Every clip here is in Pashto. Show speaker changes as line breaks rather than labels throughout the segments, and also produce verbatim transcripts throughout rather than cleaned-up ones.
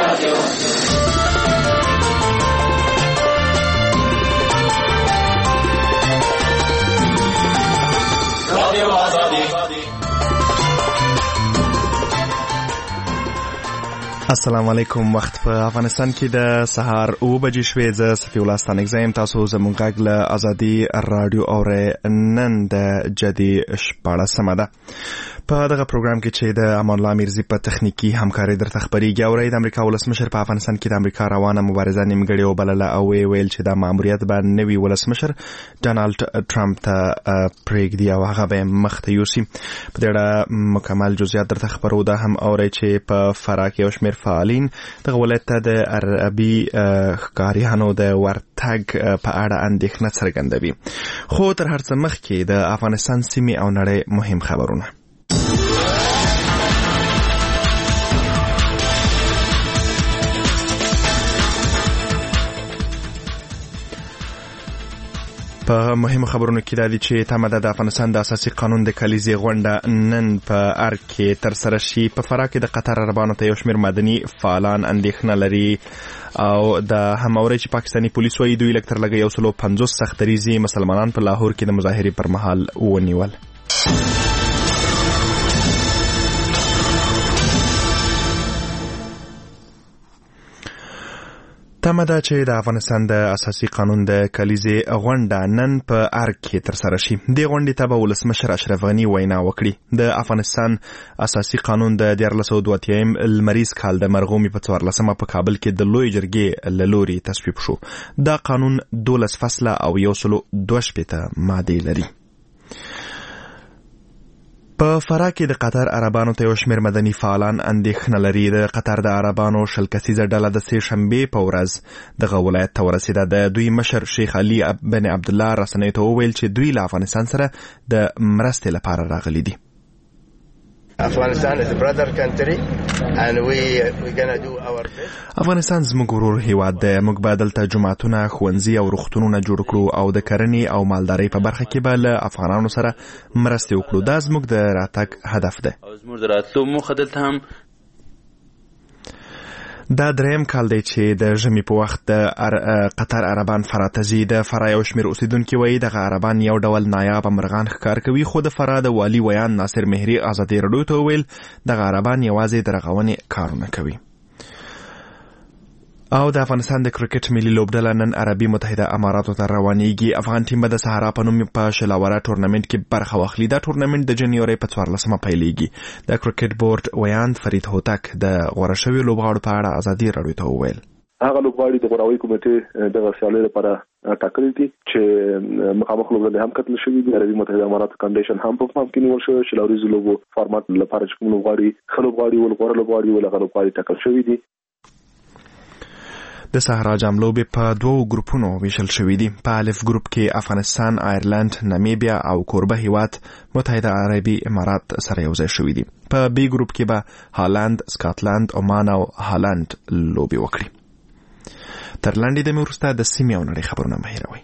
السلام علیکم. وخت په افغانستان کې د سهار اوه بجې شوې. زه صفي الله ستانکزی یم. تاسو زموږ غږ له ازادي راډیو اورئ. نن د جدي شپاړسمه ده. په دغه پروګرام کې چې د امان الله میرزي په تخنیکی همکاري درته خبرېږي. اورئ د امریکا ولسمشر په افغانستان کې د امریکا روانه مبارزه نیمګړې وبلله او ویل چې دا ماموریت به نوي ولسمشر ډانالډ ټرمپ ته پرېږدي او هغه به مخ ته یوسي. په دې اړه مکمل جزئیات درته خبرو. دا هم اورئ چې په فراه کې یو شمېر فعالین دغه ولایت ته د عربي ښکاریانو د ورتګ په اړه اندېښنه څرګندوي. خو تر هر څه مخکې د افغانستان سیمې او نړۍ مهم خبرونه. په مهمو خبرونو کې دا دي چې تمه ده د افغانستان د اساسي قانون د کلیزې غونډه نن په ارګ کې ترسره شي. په فراه کې د قطر عربانو ته یو شمېر مدني فعالان اندېښنه لري او د هم اوري چې پاکستاني پولیس وايي دوی لږ تر لږه یو سلو پنځوس سختدریزي مسلمانان په لاهور کې د مظاهرې پر مهال ونیول. تمه ده چې د افغانستان د اساسي قانون د کلیزې غونډه نن په ارګ کې ترسره شي. دې غونډې ته به ولسمشر اشرف غني وینا وکړي. د افغانستان اساسي قانون د دیارلس سوه دوه اتیایم لمریز کال د مرغومي په څوارلسمه په کابل کې د لوی جرګې له لوري تصویب شو. دا قانون دولس فصله او یو سلو دوه شپېته مادې لري. په فراه کې د قطر عربانو ته یو شمېر مدني فعالان اندېښنه لري. د قطر د عربانو شل کسیزه ډله د سې شنبې په ورځ دغه ولایت ته ورسېده. د دوی مشر شیخ علي بن عبدالله رسنیو ته وویل چې دوی له افغانستان سره د مرستې لپاره راغلي دي.
Afghanistan is a brother country and we we gonna do our best.
افغانستان زموږ ورور هیواد دی. موږ به دلته جوماتونه، ښوونځي او روغتونونه جوړ کړو او د کرنې او مالدارۍ په برخه کې به له افغانانو سره مرستې وکړو. دا زموږ د راتګ هدف دی.
او زموږ د راتلو موخه دلته هم
دا دریم کال دی چې د ژمي په وخت د قطر عربان فراه ته ځي. د فراه یو شمېر اوسیدونکي وایي دغه عربان یو ډول نایابه مرغان ښکار کوي. خو د فراه د والي ویان ناصر مهري ازادي راډیو ته وویل دغه عربان یوازې د رغونې کارونه کوي. او د افغانستان د کرکټ ملي لوبډله نن عربي متحده اماراتو ته روانېږي. افغان ټیم به د سهارا په نوم په شلاوره ټورنمنټ کې برخه واخلي. دا ټورنمنټ د جنوري په څوارلسمه پیلېږي. د کرکټ بورډ ویاند فرید هوتک د غوره شویو لوبغاړو په اړه ازادي راډیو ته وویل
هغه لوبغاړي د غوراوي کمیټې د سیالۍ لپاره ټاکلي دي چې مخامخ لوبغاړي هم کتل شوي دي. عربي متحده اماراتو کنډیشن هم په پام کې نیول شوی چې لوريزو لوبو فارمات لپاره چې کوم لوبغاړي ښه لوبغاړي ول غوره لوبغاړي ول هغه لوبغاړي ټاکل شوي دي.
د صحرا جام لوبې په دوو ګروپونو ویشل شوي دي. په الف ګروپ کې افغانستان، آیرلند، نامیبیا او کوربه هیواد متحده عربي امارات سره یو ځای شوي دي. په بی ګروپ کې به هالند، سکاټلند، عمان او هالند لوبې وکړي. تر لنډې دمې وروسته د سیمې او نړۍ خبرونه مه هېروئ.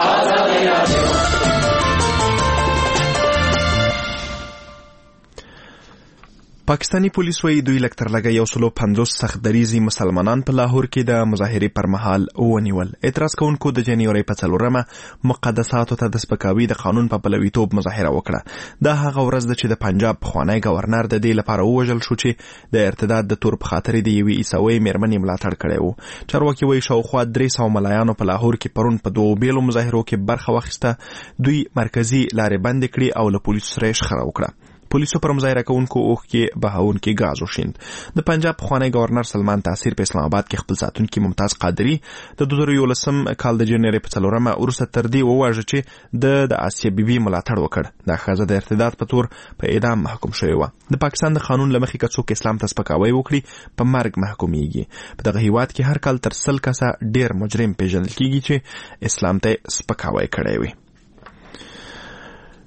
پاکستانی پولیس وايي دوی لږ تر لږه یو سلو پنځوس سختدریزي مسلمانان په لاهور کې د مظاهرې پر مهال ونیول. اعتراض کوونکو د جنوري په څلورمه مقدساتو ته د سپکاوي د قانون په پلویتوب مظاهره وکړه. دا هغه ورځ ده چې د پنجاب پخوانی ګورنر د دې لپاره ووژل شو چې د ارتداد د تور په خاطر د یوې عیسوي مېرمنې ملاتړ کړی و. چارواکي وايي شاوخوا درې سوه ملایانو په لاهور کې پرون په دوو بیلو مظاهرو کې برخه واخیسته. دوی مرکزي لارې بندې کړې او له پولیسو سره یې شخړه وکړه. پولیسو پر مظاهره کوونکو اوښکې بهونکي ګاز وشیند. د پنجاب پخوانی ګورنر سلمان تاثیر په اسلام آباد کې خپل ساتونکي ممتاز قادري د دوه زره یولسم کال د جنوري په څلورمه وروسته تر دې وواژه چې د د آسیا بیبي ملاتړ وکړ. دا ښځه د ارتداد په تور په اعدام محکوم شوې وه. د پاکستان د قانون له مخې که څوک اسلام ته سپکاوی وکړي په مرګ محکومیږي. په دغه هیواد کې هر کال تر سل کسه ډېر مجرم پیژندل کیږي چې اسلام ته سپکاوی کړی وي.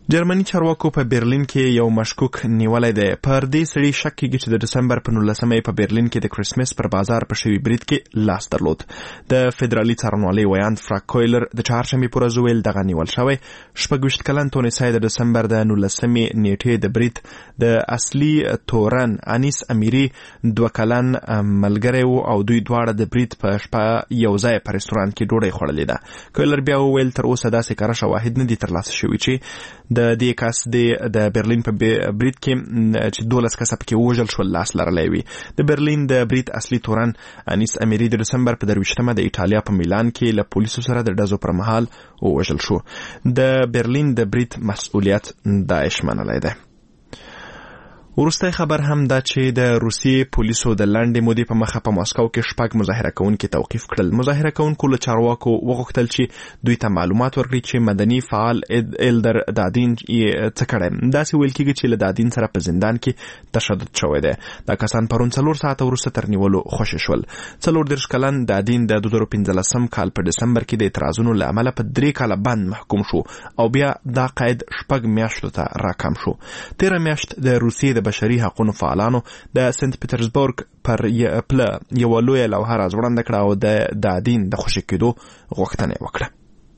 جرمني چارواکو په برلین کې یو مشکوک نیولای دی. پر دې سړي شک کېږي چې د دسمبر په نولسمه په برلین کې د کرسمس پر بازار په شوي برید کې لاس درلود. د فدرالي څارنوالۍ ویاند فرانک کویلر د چهارشنبې په ورځ ویل دغه نیول شوی. شپږویشت کلن تونسي د دسمبر د نولسمې نیټې د برید د اصلي تورن انیس امیری دوه کلن ملګری و او دوی دواړه د برید په شپه یو ځای په رستوران کې ډوډۍ خوړلې ده. کویلر بیا وویل تر اوسه داسې کره شواهد نه دي ترلاسه شوي چې د دې کس د برلین په برید کې چې دولس کسه پکې وژل شول لاس لرلی وي. د برلین د برید اصلي تورن انیس امیری د دسمبر په درویشتمه د ایټالیا په میلان کې له پولیسو سره د ډزو پر مهال ووژل شو. د برلین د برید مسؤلیت داعش منلی دی. وروستی خبر هم دا چې د روسیې پولیسو د لنډې مودې په مخه په ماسکو کې شپږ مظاهره کوونکي توقیف کړل. مظاهره کوونکو له چارواکو وغوښتل چې دوی ته معلومات ورکړي چې مدني فعال ایلدر دادین یې څه کړی. داسې ویل کېږي چې له دادین سره په زندان کې تشدد شوی دی. دا کسان پرون څلور ساعته وروسته تر نیولو خوشې شول. څلور دېرش کلن دادین د دوه زره پنځلسم کال په ډسمبر کې د اعتراضونو له امله په درې کاله بند محکوم شو او بیا دا قید شپږ میاشتو ته راکم شو. تېره میاشت د روسیې د بشري حقوقو فعالانو د سنت پیټرزبورګ پر پله یوه لویه لوحه راځوړنده کړه او د دادین د خوشي کېدو غوښتنه وکړه.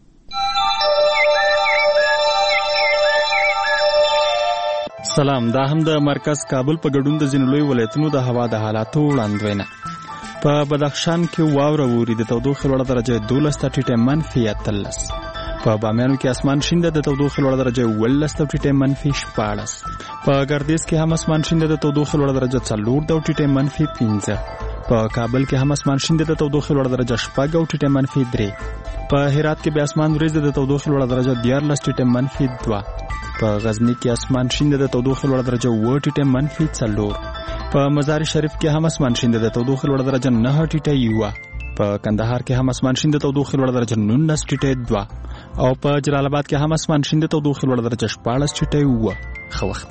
سلام، دا هم د مرکز کابل په ګډون د ځینو لوی ولایتونو د هوا د حالاتو وړاندوینه. په بدخشان کې واوره ووري، د تودوخې لوړه درجه دولس ته ټیټه منفي اتلس. په بامیانو کې اسمان شین ده، د تودوخې لوړه درجه اوولس ته ټیټه منفي شپاړس. په ګردیز کې هم اسمان شین ده، د تودوخې لوړه درجه څلور ده او ټیټه منفي پنځه. په کابل کې هم اسمان شین ده، د تودوخې لوړه درجه شپږ او ټیټه منفي درې. په هرات کې به اسمان وریځ ده، د تودوخې لوړه درجه دیارلس ټیټه منفي دوه. په غزنی کې اسمان شین ده، د تودوخې لوړه درجه اووه ټیټه منفي څلور. په مزار شریف کې هم اسمان شین ده، د تودوخې لوړه درجه نهه ټیټه یوه. په کندهار کې هم اسمان شین ده، د تودوخې لوړه درجه نولس ټیټه دوه. او په جلال آباد کې هم اسمان شین ده، د تودوخې لوړه درجه شپاړس ټیټه اووه. ښه وخت.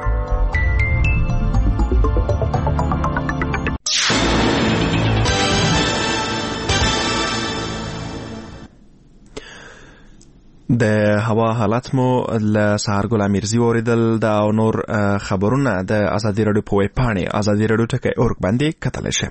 د هوا حالات مو له سهار ګل امیرزي اوریدل. دا او نور خبرونه د ازادي راډیو په ویب پاڼې ازادي راډیو ټکی اورګ باندې کتلی شئ.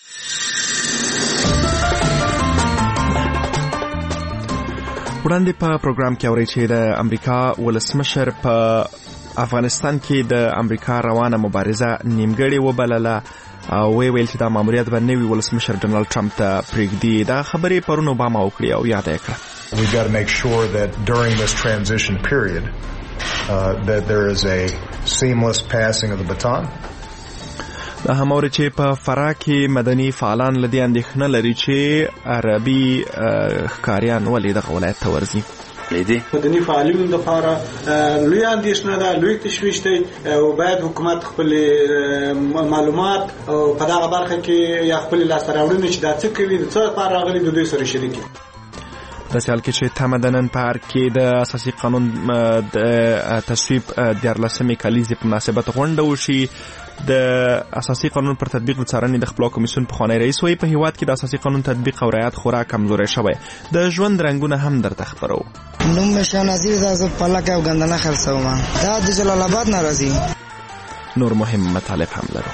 وړاندې په پروګرام کې اورئ چې د امریکا ولسمشر په افغانستان کې د امریکا روانه مبارزه نیمګړې وبلله او وی ویل چې دا ماموریت به نوي ولسمشر ډونالډ ټرمپ ته پرېږدي. دا خبرې پرون اوباما وکړې او یاده یې کړه.
We've got to make sure that during this transition period uh, that there is a seamless passing of the baton.
دا هم اوري چې په فراه کې مدني فعالان لدی اندېښنه لري چې عربي ښکاریان ولې دغه ولایت ته ورځي.
مدني فعالینو لپاره لوی اندېښنه ده، لوی تشویش دی او باید حکومت خپل معلومات په دغه برخه کې یا خپل لاسته راوړنې چې دا څه کوي د څه لپاره راغلي د دوی سره شریک کړي.
د سیال کې چې تمدنن پارک کې د اساسي قانون د تصویب دیارلسمې کلیزې په مناسبت غونډه وشي. د اساسي قانون پر تطبیق د څارنې د خپلواک کمیسیون پخوانی رئیس وایي په هیواد کې د اساسي قانون تطبیق او رعایت خورا کمزوری شوی. د ژوند رنګونه هم درته خبرو.
نوم مې شاه نظیر ده، زه پلاک او ګندنه خرڅوم. دا د جلال آباد نه راځي.
نور مهم مطالب هم لرو.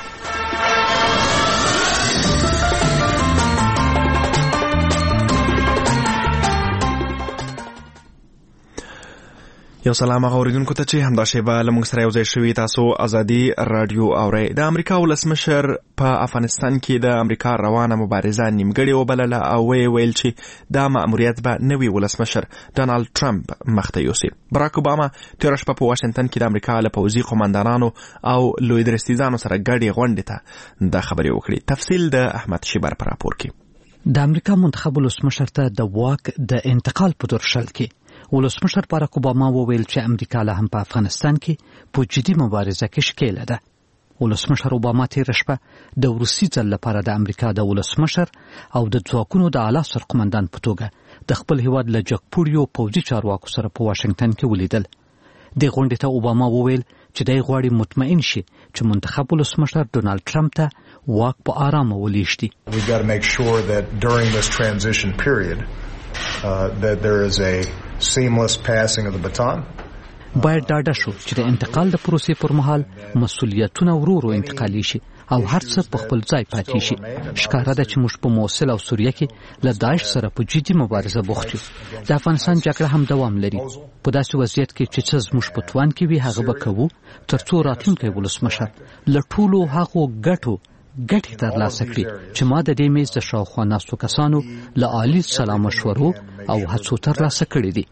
یو سلام هغه اوریدونکو ته چې همدا شیبه له موږ سره یو ځای شوي. تاسو ازادي راډیو اورئ. د امریکا ولسمشر په افغانستان کې د امریکا روانه مبارزه نیمګړې وبلله او ویې ویل چې دا مأموریت به نوي ولسمشر ډونالډ ټرمپ مخته یوسي. براک اوباما تېره شپه په واشنګټن کې د امریکا له پوځي قومندانانو او لوی درستیزانو سره ګډې غونډې ته دا خبرې وکړې. تفصیل د احمد شیبر په راپور کې.
د امریکا منتخب ولسمشر ته د واک د انتقال په دور شل کې ولسمشر باراک اوباما وویل چې امریکا له هم په افغانستان کې په جدي مبارزه کې ښکېله ده. ولسمشر اوباما تېره شپه د وروستي ځل لپاره د امریکا د ولسمشر او د ځواکونو د اعلی سرقومندان په توګه د خپل هیواد له جګپوړیو پوځي چارواکو سره په واشنګټن کې ولیدل. دې غونډې ته اوباما وویل چې دی غواړي مطمئن شي چې منتخب ولسمشر ډونالډ ټرمپ ته واک په آرامه ولېږدي.
We've got to make sure that during this transition period uh, that there is a seamless passing of the baton.
باید ډاډه شو چې د انتقال د پروسې پر مهال مسؤلیتونه ورو ورو انتقالي شي او هر څه په خپل ځای پاتې شي. ښکاره ده چې موږ په موصل او سوریه کې له داعش سره په جدي مبارزه بوخت یو. د افغانستان جګړه هم دوام لري. په داسې وضعیت کې چې څه زموږ په توان کې وي هغه به کوو تر څو راتلونکی ولسمشر له ټولو هغو ګټو ګټې ترلاسه کړي چې ما د دې میز د شاوخوا ناستو کسانو له عالي سلا مشورو او هڅو ترلاسه کړي دي.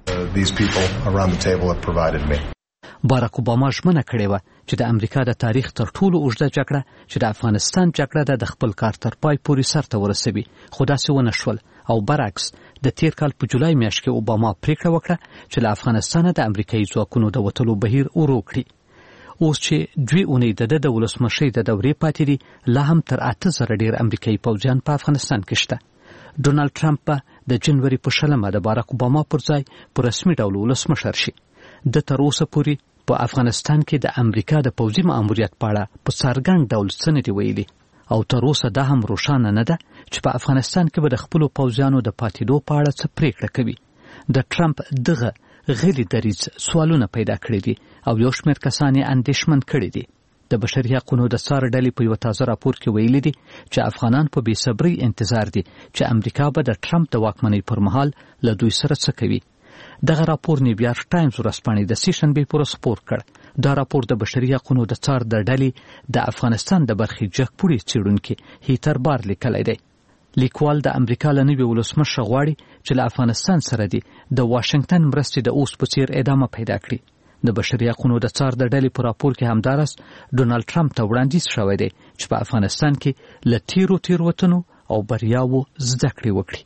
باراک اوباما ژمنه کړې وه چې د امریکا د تاریخ تر ټولو اوږده جګړه چې د افغانستان جګړه ده د خپل کار تر پای پورې سرته ورسوي، خو داسې ونه شول او برعکس د تیر کال په جولای میاشت کې اوباما پریکړه وکړه چې له افغانستانه د امریکایي ځواکونو د وتلو بهیر ورو کړي. اوس چې دوی اونۍ د ده د ولسمشۍ د دورې پاتې دي، لا هم تر اته زره ډېر امریکایي پوځیان په افغانستان کې شته. ډونالډ ټرمپ به د جنوري په شلمه د باراک اوباما پر ځای په رسمي ډول ولسمشر شي. د تر اوسه پورې په افغانستان کې د امریکا د پوځي مأموریت په اړه په څرګند ډول څه نه دي ویلي او تر اوسه دا هم روښانه نه ده چې په افغانستان کې به د خپلو پوځیانو د پاتېدو په اړه څه پریکړه کوي. د ټرمپ دغه غلي دریځ سوالونه پیدا کړي دي او یو شمېر کسان یې اندېښمن کړي دي. د بشري حقونو د څار ډلې په یو تازه راپور کې ویلي دي چې افغانان په بې صبرۍ انتظار دي چې امریکا به د ټرمپ د واکمنۍ پر مهال له دوی سره څه کوي. دغه راپور نیویارک ټایمز ورځپاڼې د سې شنبې پر ورځ خپور کړ. دا راپور د بشري حقونو د څار د ډلې د افغانستان د برخې جګپوړي څېړونکي هیتر بار لیکلی دی. لیکوال د امریکا له نوي ولسمشر غواړي چې له افغانستان سره دي د واشنګټن مرستې د اوس په څیر ادامه پیدا کړي. د بشري حقونو د څار د ډلې په راپور کې همداراز ډونالډ ټرمپ ته وړاندیز شوی دی چې په افغانستان کې له تیرو تیروتنو او بریاوو زده کړې وکړي.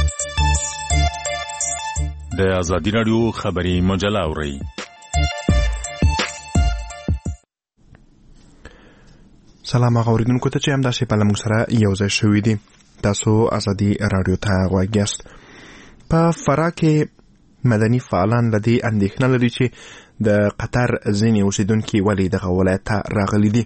د ازادي راډیو خبري مجله اورئ.
سلام اوریدونکو ته چې هم داسې په لمونږ سره یو ځای شوي دي. تاسو ازادي راډیو ته غوږ یاست. په فراه کې مدني فعالان له دې اندېښنه لري چې د قطر ځینې اوسیدونکي ولې دغه ولایت ته راغلي دي.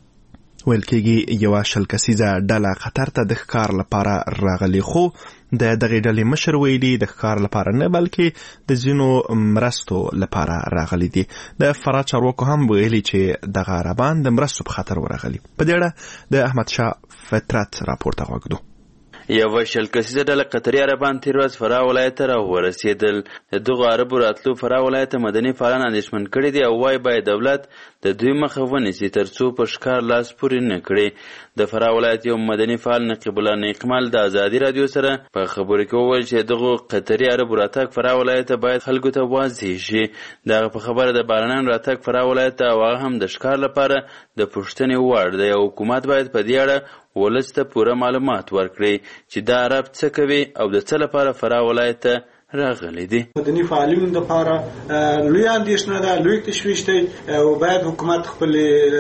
ویل کېږي یوه شل کسیزه ډله قطر ته د ښکار لپاره راغلي، خو د دغې ډلې مشر ویلي د ښکار لپاره نه بلکې د ځینو مرستو لپاره راغلي دي. د فراه چارواکو هم ویلي چې دغه عربان د مرستو په خاطر ورغلي. په دې اړه د احمد شاه فطرت راپور ته غوږ دو.
یوه شل کسیزه ډله قطري عربان تېر ورځ فراه ولایت ته راورسېدل. د دغو عربو راتلو فراه ولایت ته مدني فعالان اندېښمن کړي دي او وایي باید دولت د دوی مخه ونیسي تر څو په ښکار لاس پورې نه کړي. د فراه ولایت یو مدني فعال نقیب الله نیکمل د ازادي راډیو سره په خبرو کې وویل چې دغو قطري عربو راتګ فراه ولایت ته باید خلکو ته واضح شي. دغه په خبره د بهرنیانو راتګ فراه ولایت ته او هغه هم د ښکار لپاره د پوښتنې وړ دی او حکومت باید په دې اړه ولس ته پوره معلومات ورکړي چې دا عرب څه کوي او د څه لپاره فراه ولایت ته راغلي دي.
مدني فعالینو لپاره لوی اندېښنه ده، لوی تشویش دی او باید حکومت خپل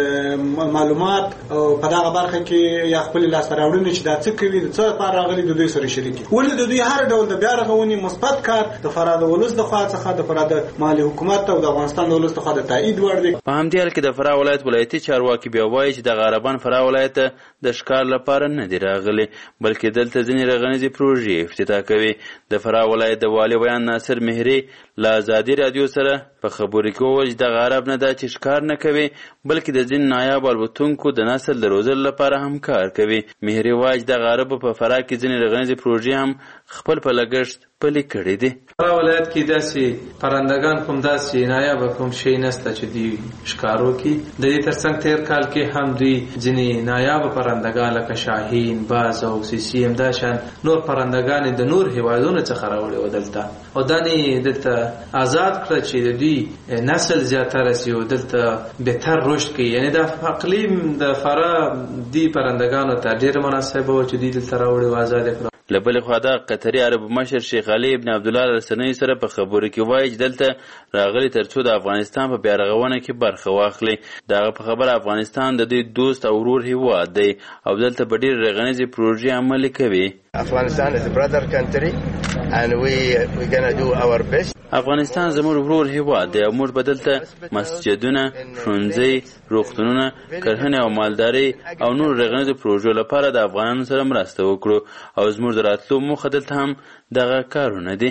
معلومات او په دغه برخه کې یا خپل لاسته راوړنې چې دا څه کوي د څه لپاره راغلي د دوی سره شریک کړي. ولې د دوی هر ډول د بیا رغونې مثبت کار د فراه د ولس د خوا څخه د فراه د مالي حکومت او د افغانستان د ولس څخه د تایید وړ دی.
په همدې حال کې د فراه ولایت ولایتي چارواکي بیا وایي چې دغه عربان فراه ولایت ته د ښکار لپاره نه دي راغلي بلکې دلته ځینې رغنیزې پروژې افتتاح کوي. د فراه ولایت د والي بیان ناصر مهري له ازادي راډیو سره په خبرو کې وویل چې دغه عرب نه ده چې ښکار نه کوي بلکې د ځینو نایاب الوتونکو د نسل د روزلو لپاره هم کار کوي. مهري وایي چې دغه عربو په فراه کې ځینې رغنیزې پروژې هم خپل په لګښت پلي کړي دي.
فراه ولایت کې داسې پرندګان کوم داسې نایاب کوم شی نشته چې دوی ښکار وکړي. د دې ترڅنګ تېر کال کې هم دوی ځینې نایاب پرندګان لکه شاهین، باز او سیسي همدا شان نور پرندګان د نور هیوادونو څخه راوړي و دلته او دا نه دلته آزاد کړه چې د دوی نسل زیاتره سي او دلته بهتر رشد کوي. یعنې دا اقلیم د فراه دې پرندګانو ته ډېر مناسبه و چې دوی دلته راوړي و آزاد کړه.
له بلې خوا د قطري عربو مشر شیخ علي ابن عبدالله له رسنیو سره په خبرو کې وایي چې دلته راغلي تر څو د افغانستان په بیارغونه کې برخه واخلي. د هغه په خبره افغانستان د دوی دوست او ورور هیواد دی او دلته په ډېرې رغنیزې پروژې عملي کوي.
Afghanistan is a brother country and we we gonna do our best.
افغانستان زموږ ورور هیواد دی او موږ به دلته مسجدونه، ښوونځي، روغتونونه، کرهنې او مالدارۍ او نور رغنیزو پروژو لپاره د افغانانو سره مرسته وکړو او زموږ د راتلو موخه دلته هم دغه کارونه دي.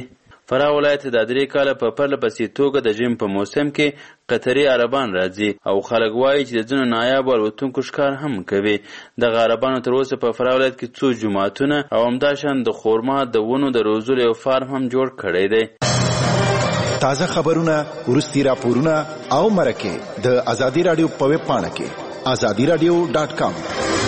فراه ولایت د درې کاله په پرله پسې توګه د ژمي په موسم کې قطري عربان راځي او خلک وایي چې د ځینو نایابو الوتونکو ښکار هم کوي. دغه عربانو تر اوسه په فراه ولایت کې څو جوماتونه او همداشان د خورما د ونو د روزلو یو فارم هم جوړ کړی دی.
تازه خبرونه، وروستي راپورونه او مرکې د ازادي راډیو په ویب پاڼه کې ازادي راډیو ډاټ کام.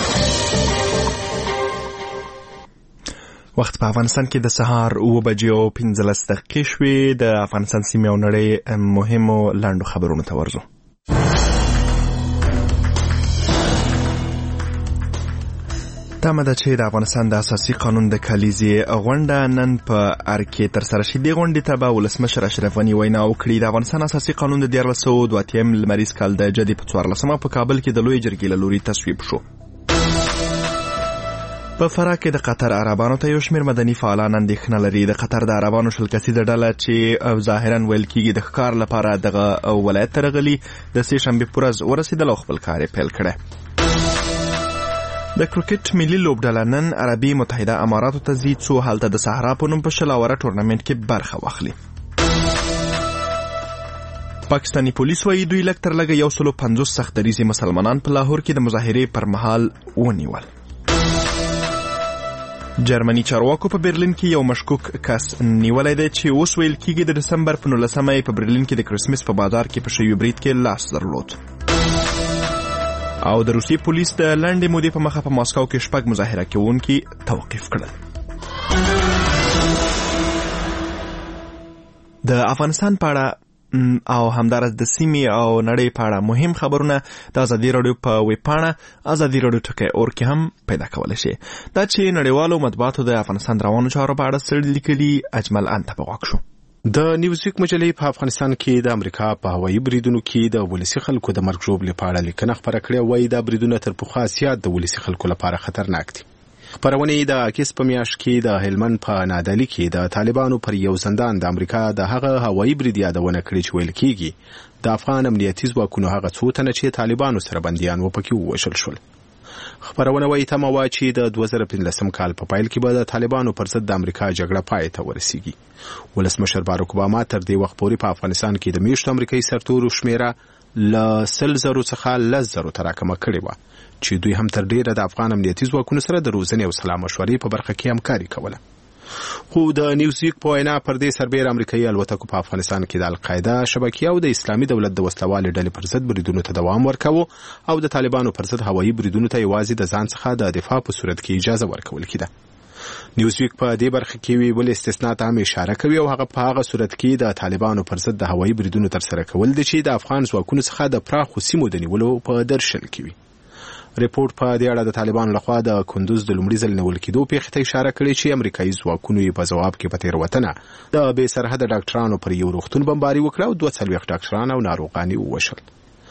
وخت په افغانستان کې د سهار اوه بجې او پنځلس دقیقې شوې. د افغانستان سیمې او نړۍ مهمو لنډو خبرونو ته ورځو. تمه ده چې د افغانستان د اساسي قانون د کلیزې غونډه نن په ارکې ترسره شي. دې غونډې ته به ولسمشر اشرف غني وینا وکړي. د افغانستان اساسي قانون د دیارلس سوه دوه اتیا لمریز کال د جدې په څوارلسمه په کابل کې د لویې جرګې له لوري تصویب شو. په فراه کې د قطر عربانو ته یو شمېر مدني فعالان اندېښنه لري. د قطر د عربانو شل کسیزه ډله چې ظاهرا ویل کېږي د ښکار لپاره دغه ولایت ته راغلي د سې شنبې په ورځ ورسېدل او خپل کار یې پیل کړی. د کرکټ ملي لوبډله نن عربي متحده اماراتو ته ځي څو هلته د صحرا په نوم په شل اوره ټورنمنټ کې برخه واخلي. پاکستاني پولیس وايي دوی لږ تر لږه یو سلو پنځوس سخت دریځي مسلمانان په لاهور کې د مظاهرې پر مهال ونیول. جرمني چارواکو په برلین کې یو مشکوک کس نیولی دی چې اوس ویل کېږي د دسمبر په نولسمه یې په برلین کې د کرسمس په بازار کې په شوي برید کې لاس درلود. او د روسیې پولیس د لنډې مودې په مخه په ماسکو کې شپږ مظاهره کوونکي توقیف کړل. د افغانستان په اړه او همدارس د سیمې او نړۍ په اړه مهم خبرونه د ازادي راډیو په ویب پاڼه ازادي راډیو ټکی اور کې هم پیدا کولی شي. دا چې نړیوالو مطبوعاتو د افغانستان روانو چارو په اړه څه لیکلي اجمل ان ته په غوږ شو.
د نیوزویک مجلې په افغانستان کې د امریکا په هوایي بریدونو کې د ولسي خلکو د مرګ ژوبلې په اړه لیکنه خپره کړې. وایي دا بریدونه تر پخوا زیات د ولسي خلکو لپاره خطرناک دي. خپرونې د اګست په میاشت کې د هلمند په نادعلي کې د طالبانو پر یو زندان د امریکا د هغه هوایي برید یادونه کړې چې ویل کېږي د افغان امنیتي ځواکونو هغه څو تنه چې طالبانو سره بندیان و پکې ووژل شول. خبرونه وایي تمه وه چې د دوه زره پنځلسم کال په پیل کې به د طالبانو پر ضد د امریکا جګړه پای ته ورسیږي. ولسمشر باراک اوباما تر دې وخت پورې په افغانستان کې د میشتو امریکایي سرتورو شمیره له سل زرو څخه لس زرو ته راکمه کړې وه چې دوی هم تر ډیره د افغان امنیتي ځواکونو سره د روزنې او سلا مشورې په برخه کې همکاري کوله. خو د نیوزویک په وینا پر دې سربېره امریکایي الوتکو په افغانستان کې د القاعده شبکې او د اسلامي دولت د وسلوالې ډلې پر ضد بریدونو ته دوام ورکاوه او د طالبانو پر ضد هوایي بریدونو ته یوازې د ځان څخه د دفاع په صورت کې اجازه ورکول کېده. نیوزویک په دې برخه کې وی بل استثنا ته هم اشاره کوي او هغه په هغه صورت کې د طالبانو پر ضد د هوایي بریدونو ترسره کول دي چې د افغان ځواکونو څخه د پراخو سیمو د نیولو په درشل کې وي. ریپورت په دې اړه د طالبانو لخوا د کندوز د لومړي ځل نیول کېدو پیښې ته اشاره کړې چې امریکایي ځواکونو یې په ځواب کې په تېروتنه د بې سرحده ډاکټرانو پر یو روغتون بمباري وکړه او دوه څلوېښت ډاکټران او ناروغان یې ووژل.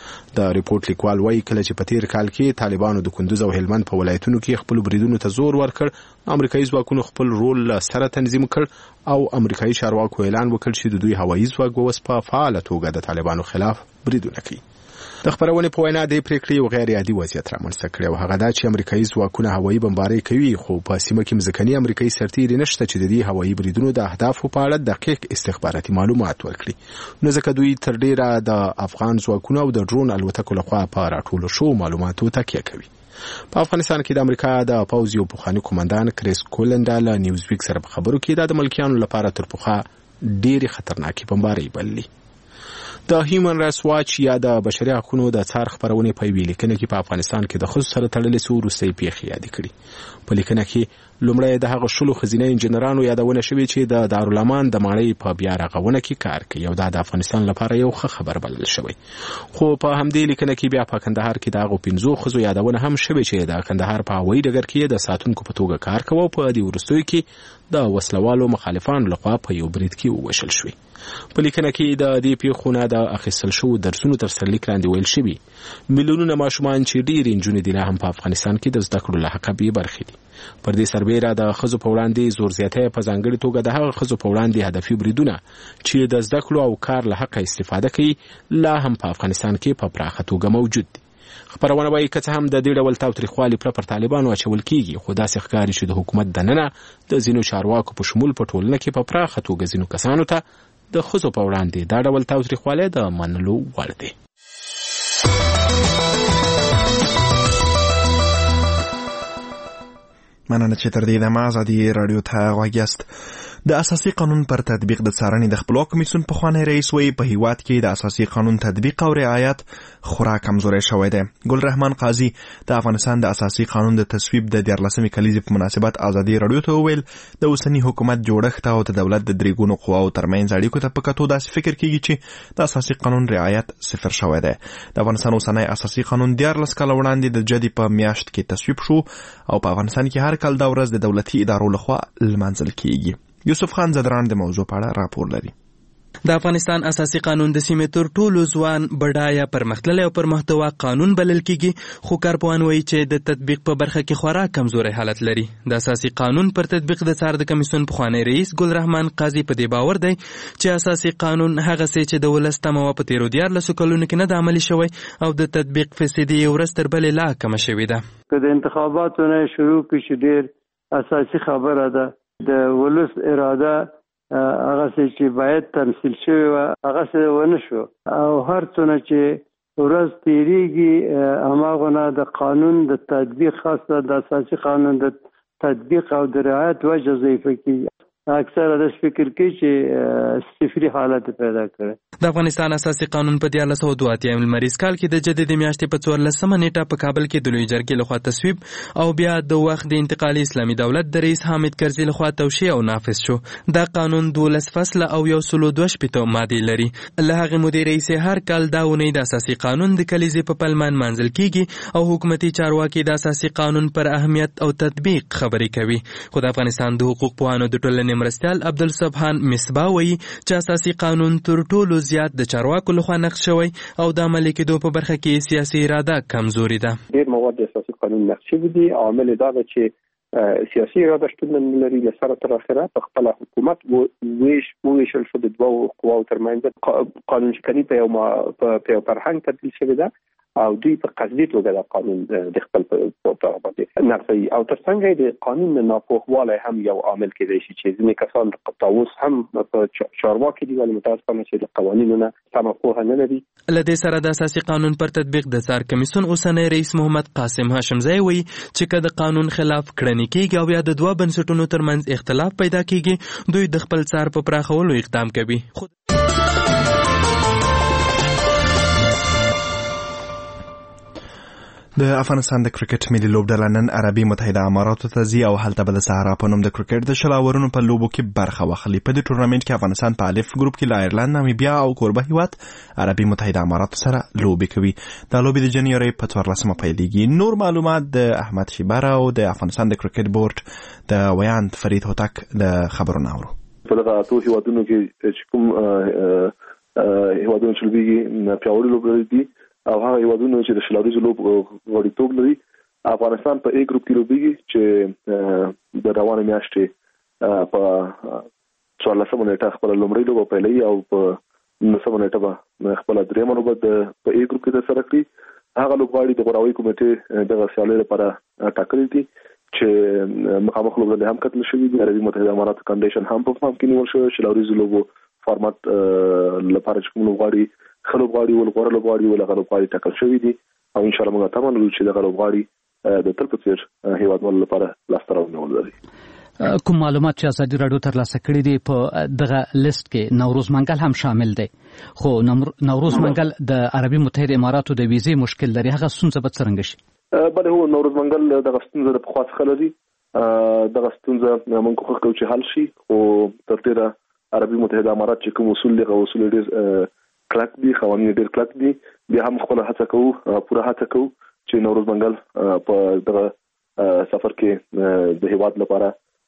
د ریپورت لیکوال وایي کله چې په تیر کال کې طالبانو د کندوز او هلمند په ولایتونو کې خپل بریدونو ته زور ورکړ، امریکایي ځواکونو خپل رول له سره تنظیم کړ او امریکایي چارواکو اعلان وکړ چې د دوی هوایي ځواک به اوس په فعاله توګه د طالبانو خلاف بریدونه کوي. د خبرونې په وینا د پریکړې یو غیر عادي وضعیت رامنځته کړی او هغه دا چې امریکایي ځواکونه هوایي بمبارۍ کوي خو په سیمه کې مځکني امریکایي سرتیري نشته چې د دې هوایي بریدونو د اهدافو په اړه دقیق استخباراتي معلومات ورکړي. نو ځکه دوی تر ډیره د افغان ځواکونو او د ډرون الوتکو لخوا په راټولو شو معلوماتو تکیه کوي. په افغانستان کې د امریکا د پوځ یو پخوانی قومندان کریس کولنډا له نیوزویک سره په خبرو کې د ملکیانو لپاره تر پخوا ډېرې خطرناکې بمبارۍ بللي. د هیومن رایټس واچ یا د بشري حقوقو د څار خبرونه په ویلي کنه کې په افغانستان کې د خصوص سره تړلې څو روسي پیښې یاد کړي. په لیکنه کې لومړی د هغه شلو خزینه انجنیرانو یادونه شوې چې د دارالامان د ماڼۍ په بیا رغونه کې کار کوي او دا د افغانستان لپاره یو ښه خبر بلل شوی. خو په همدې لیکنه کې بیا په کندهار کې د هغو پنځو ښځو یادونه هم شوې چې د کندهار په هوایي ډګر کې د ساتونکو په توګه کار کوي او په دې وروستیو کې د وسلوالو مخالفانو لخوا په یو برید کې ووژل شوی. په لیکنه کې د دې پیښو نه د اخیستل شوو درسونو تر سرلیک لاندې ویل شوي میلیونونه ماشومان چې ډېرې نجونې دي لا هم په افغانستان کې د زده کړو له حقه بې برخې دي. پر دې سربیره د ښځو په وړاندې زور زیاتی په ځانګړې توګه د هغه ښځو په وړاندې هدفي بریدونه چې د زده کړو او کار له حقه استفاده کوي لا هم په افغانستان کې په پراخه توګه موجود دي. خبرونه وايي که څه هم د دې ډول تاوتریخوالي پرته پر طالبانو اچول کیږي، خو داسې ښکاري چې د حکومت دننه د ځینو چارواکو په شمول په ټولنه کې په پراخه توګه ځینو کسانو ته د ښځو په وړاندې دا ډول تاوتریخوالی د منلو وړ دی.
مننه چې تر دې دمه ازادي راډیو ته غوږ یاست. د اساسي قانون پر تطبیق د څارنې د خپلواک کمیسیون پخوانی رئیس وایي په هیواد کې د اساسي قانون تطبیق او رعایت خورا کمزوری شوی دی. ګل رحمان قاضي د افغانستان د اساسي قانون د تصویب د دیارلسمې کلیزې په مناسبت ازادي راډیو ته وویل د اوسني حکومت جوړښت او د دولت د درې ګونو قواو ترمنځ اړیکو ته په کتو داسې فکر کیږي چې د اساسي قانون رعایت صفر شوی دی. د افغانستان اوسنی اساسي قانون دیارلس کاله وړاندې د جدي په میاشت کې تصویب شو او په افغانستان کې هر کال دا ورځ د دولتي ادارو لخوا لمانځل کیږي. یوسف خان زدران د موضوع په اړه راپور لري.
د افغانستان اساسي قانون د سیمې تر ټولو ځوان بډایه پرمختللی او پرمحتوا قانون بلل کیږي، خو کارپوهان وایي چې د تطبیق په برخه کې خورا کمزوری حالت لري. د اساسي قانون پر تطبیق د څار د کمیسیون پخوانی رئیس ګل رحمان قاضي په دې باور دی چې اساسي قانون هغه څه چې د ولس تمه په تیرو دیارلسو کلونو کې نه د عملي شوی او د تطبیق فیصدي ورځ تر بلې لا کمه شوې ده.
که د انتخاباتو نه شروع کړي ډېر اساسي خبره ده د ولس اراده هغه چې باید تمثیل شوی و هغه څه ونه شو او هر څونه چې ورځ تیریږي هماغه نه د قانون د تطبیق خاصه د اساسي قانون د تطبیق او د رعایت وجه ضعیفه کیږي. اکثره د فکر کې چې صفري حالت پیدا کړي.
د افغانستان اساسي قانون په دیارلس سوه دوه اتیا لمریز کال کې د جدي میاشتې په څوارلسمه نیټه په کابل کې د لوی جرګې لخوا تصویب او بیا د وخت د انتقالي اسلامي دولت د رئیس حامد کرزي لخوا توشیح او نافذ شو. دا قانون دولس فصله او یو سلو دوه شپېته مادې لري. له هغې مودې رئیس هر کال دا اونۍ د اساسي قانون د کلیزې په پلمان منځل کیږي او حکومتي چارواکي د اساسي قانون پر اهمیت او تطبیق خبرې کوي. خو د افغانستان د حقوق پوهانو د ټولنې مرستیال عبدالسبحان مصباح وایي چې اساسي قانون تر ټولو زیات د چارواکو لخوا نقض شوی او د عملي کېدو په برخه کې سیاسي اراده کمزوري ده.
ډېر مواد د اساسي قانون نقض شوي دي. عامل دا ده چې سیاسي اراده شتون نه لري. له سره تر اخره په خپل حکومت ویش ویشل شو د دوه قواو ترمنځ قانون شکني په یو په فرهنګ تبدیل شوی ده او دوی په قصدي توګه د قانون د خپل په باندې نقضي او ترڅنګ د قانون ناپوهوالی هم یو عامل کېدای شي چې ځینې کسان تاوس هم په چارواکي دي ولې متاسفانه چې د قوانینو نه سمه پوهه نه لري.
له دې سره د اساسي قانون پر تطبیق د څار کمیسیون اوسنی رئیس محمد قاسم هاشمزی وایي چې که د قانون خلاف کړنې کېږي او یا د دوه بنسټونو ترمنځ اختلاف پیدا کېږي دوی د خپل څار په پراخولو اقدام کوي.
د افغانستان د کرکټ ملي لوبډله نن عربي متحده اماراتو ته ځي او هلته به د صحرا په نوم د کرکټ د شل اورونو په لوبو کې برخه واخلي. په دې ټورنمنټ کې افغانستان په الف ګروپ کې له ایرلند، نامیبیا او کوربه هیواد عربي متحده اماراتو سره لوبې کوي. دا لوبې د جنوري په څوارلسمه پیلېږي. نور معلومات د احمد شیبر او د افغانستان د کرکټ بورډ د ویاند فرید هوتک د خبرونو اورو.
په دغه اتو هیوادونو کې چې کوم هیوادونه چې لوبېږي پیاوړي لوبغاړي دي او هغه هیوادونه چې د شلاريزو لوب غړیتوب لري. افغانستان په ای ګروپ کې لوبېږي چې د روانه میاشتې په څوارلسمه نیټه خپل لومړی لوب پیلوي او په نولسمه نیټه به خپل درېیمه لوب په ای ګروپ کې ترسره کړي. هغه لوبغاړي د غوراوي کمیټې دغه سیالۍ لپاره ټاکلي دي چې مخامخ لوبغاړي هم کتل شوي دي. عربي متحده اماراتو کنډیشن هم په پام کې نیول شوی. شلاريزو لوب فارمات لپاره چې کوم لوبغاړي خلوبغاړي ول غوړ لوبغاړي ول غلوبغاړي ټاکل شوی دي او ان شاء الله موږ تمام لرو چې د غلوبغاړي د تل په څیر هیوادوالو لپاره لاسته راوړل لري.
کوم معلومات چې ازادي راډیو ترلاسه کړي دي په دغه لیست کې نوروز منګل هم شامل دی، خو نوروز منګل د عربي متحده اماراتو د ویزې مشکل لري. هغه ستونزه به څرنګه شي؟
بله هو نوروز منګل دغه ستونزه د پخوا څخه لري. دغه ستونزه موږ کوښښ کوو چې حل شي او تر ډیره عربي متحده امارات چې کوم اصول دي هغه اصول ډیر کلک دي، قوانین ډیر کلک دي. بیا هم خپل هڅه کوو پوره هڅه کوو چې نوروز منګل په دغه سفر کې د هیواد لپاره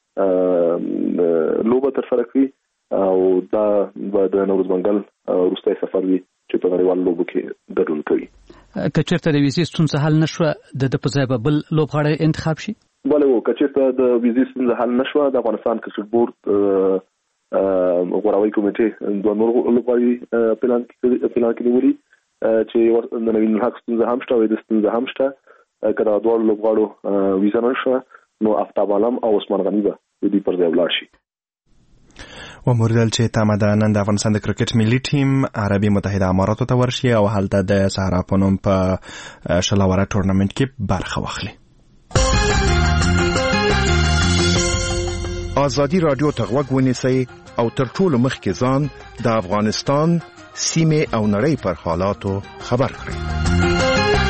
لوبه ترسره کړي او دا د نوروز منګل وروستی سفر وي چې په نړیوالو لوبو کې ګډون کوي.
که چېرته د ویزې ستونزه حل نه شوه د ده په ځای به بل لوبغاړی انتخاب شي؟
بله و که چېرته د ویزې ستونزه حل نه شوه د افغانستان کرکټ بورډ غوراوي کمیټې دوه نور لوبغاړي پلان کې نیولي چې د نوین الحق ستونزه هم شته او د ستونزه هم شته کله دوه لوبغاړو ویزا نشو نو افتاب عالم او عثمان غنی به د دې پر ځای ولاړ شي.
و موردل چې تمه ده نن د افغانستان د کرکټ ملي ټیم عربي متحده اماراتو ته ورشي او هلته د صحرا په نوم په شلاوره ټورنمنټ کې برخه واخلي.
ازادي رادیو ته غوږ ونیسئ او تر ټولو مخکې ځان د افغانستان سیمې او نړۍ پر حالاتو خبر کړئ.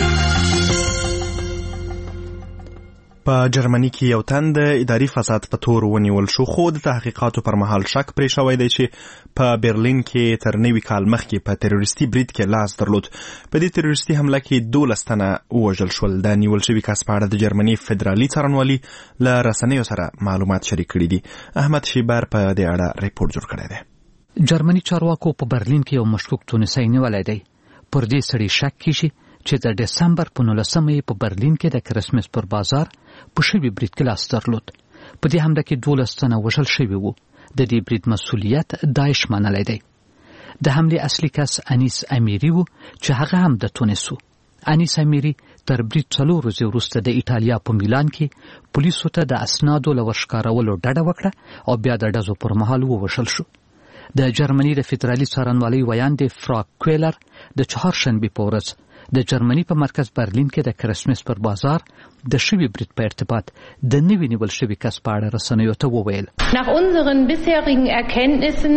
په جرمني کې یو تن د اداري فساد په تور ونیول شو خو د تحقیقاتو پر مهال شک پرې شوی دی چې په برلین کې تر نوي کال مخکې په تروریستي برید کې لاس درلود. په دې تروریستي حمله کې دولس تنه ووژل شول. د نیول شوي کس په اړه د جرمني فدرالي څارنوالي له رسنیو سره معلومات شریک کړي دي. احمد شیبر په دې اړه ریپورت جوړ کړی دی.
جرمني چارواکو په برلین کې یو مشکوک تونسي نیولی دی. پر دې سړي شک کیږي چې د دسمبر په نولسمه په برلین کې د کرسمس پر بازار په شوي برید کې لاس درلود. په دې حمله کې دولس تنه وژل شوي وو. د دې برید مسؤلیت داعش منلی دی. د حملې اصلي کس انیس امیری وو چې هغه هم د تونس وو. انیس امیری تر برید څلور ورځې وروسته د ایټالیا په میلان کې پولیسو ته د اسنادو له ورښکارولو ډډه وکړه او بیا د ډزو پر مهال ووژل شو. د جرمني د فدرالي څارنوالۍ ویاند فرانک کویلر د چهارشنبې په ورځ د جرمني په مرکز برلین کې د کرسمس پر بازار د شوي برید په ارتباط د نوي نیول شوي کس په اړه رسنیو ته وویل.
Nach unseren bisherigen Erkenntnissen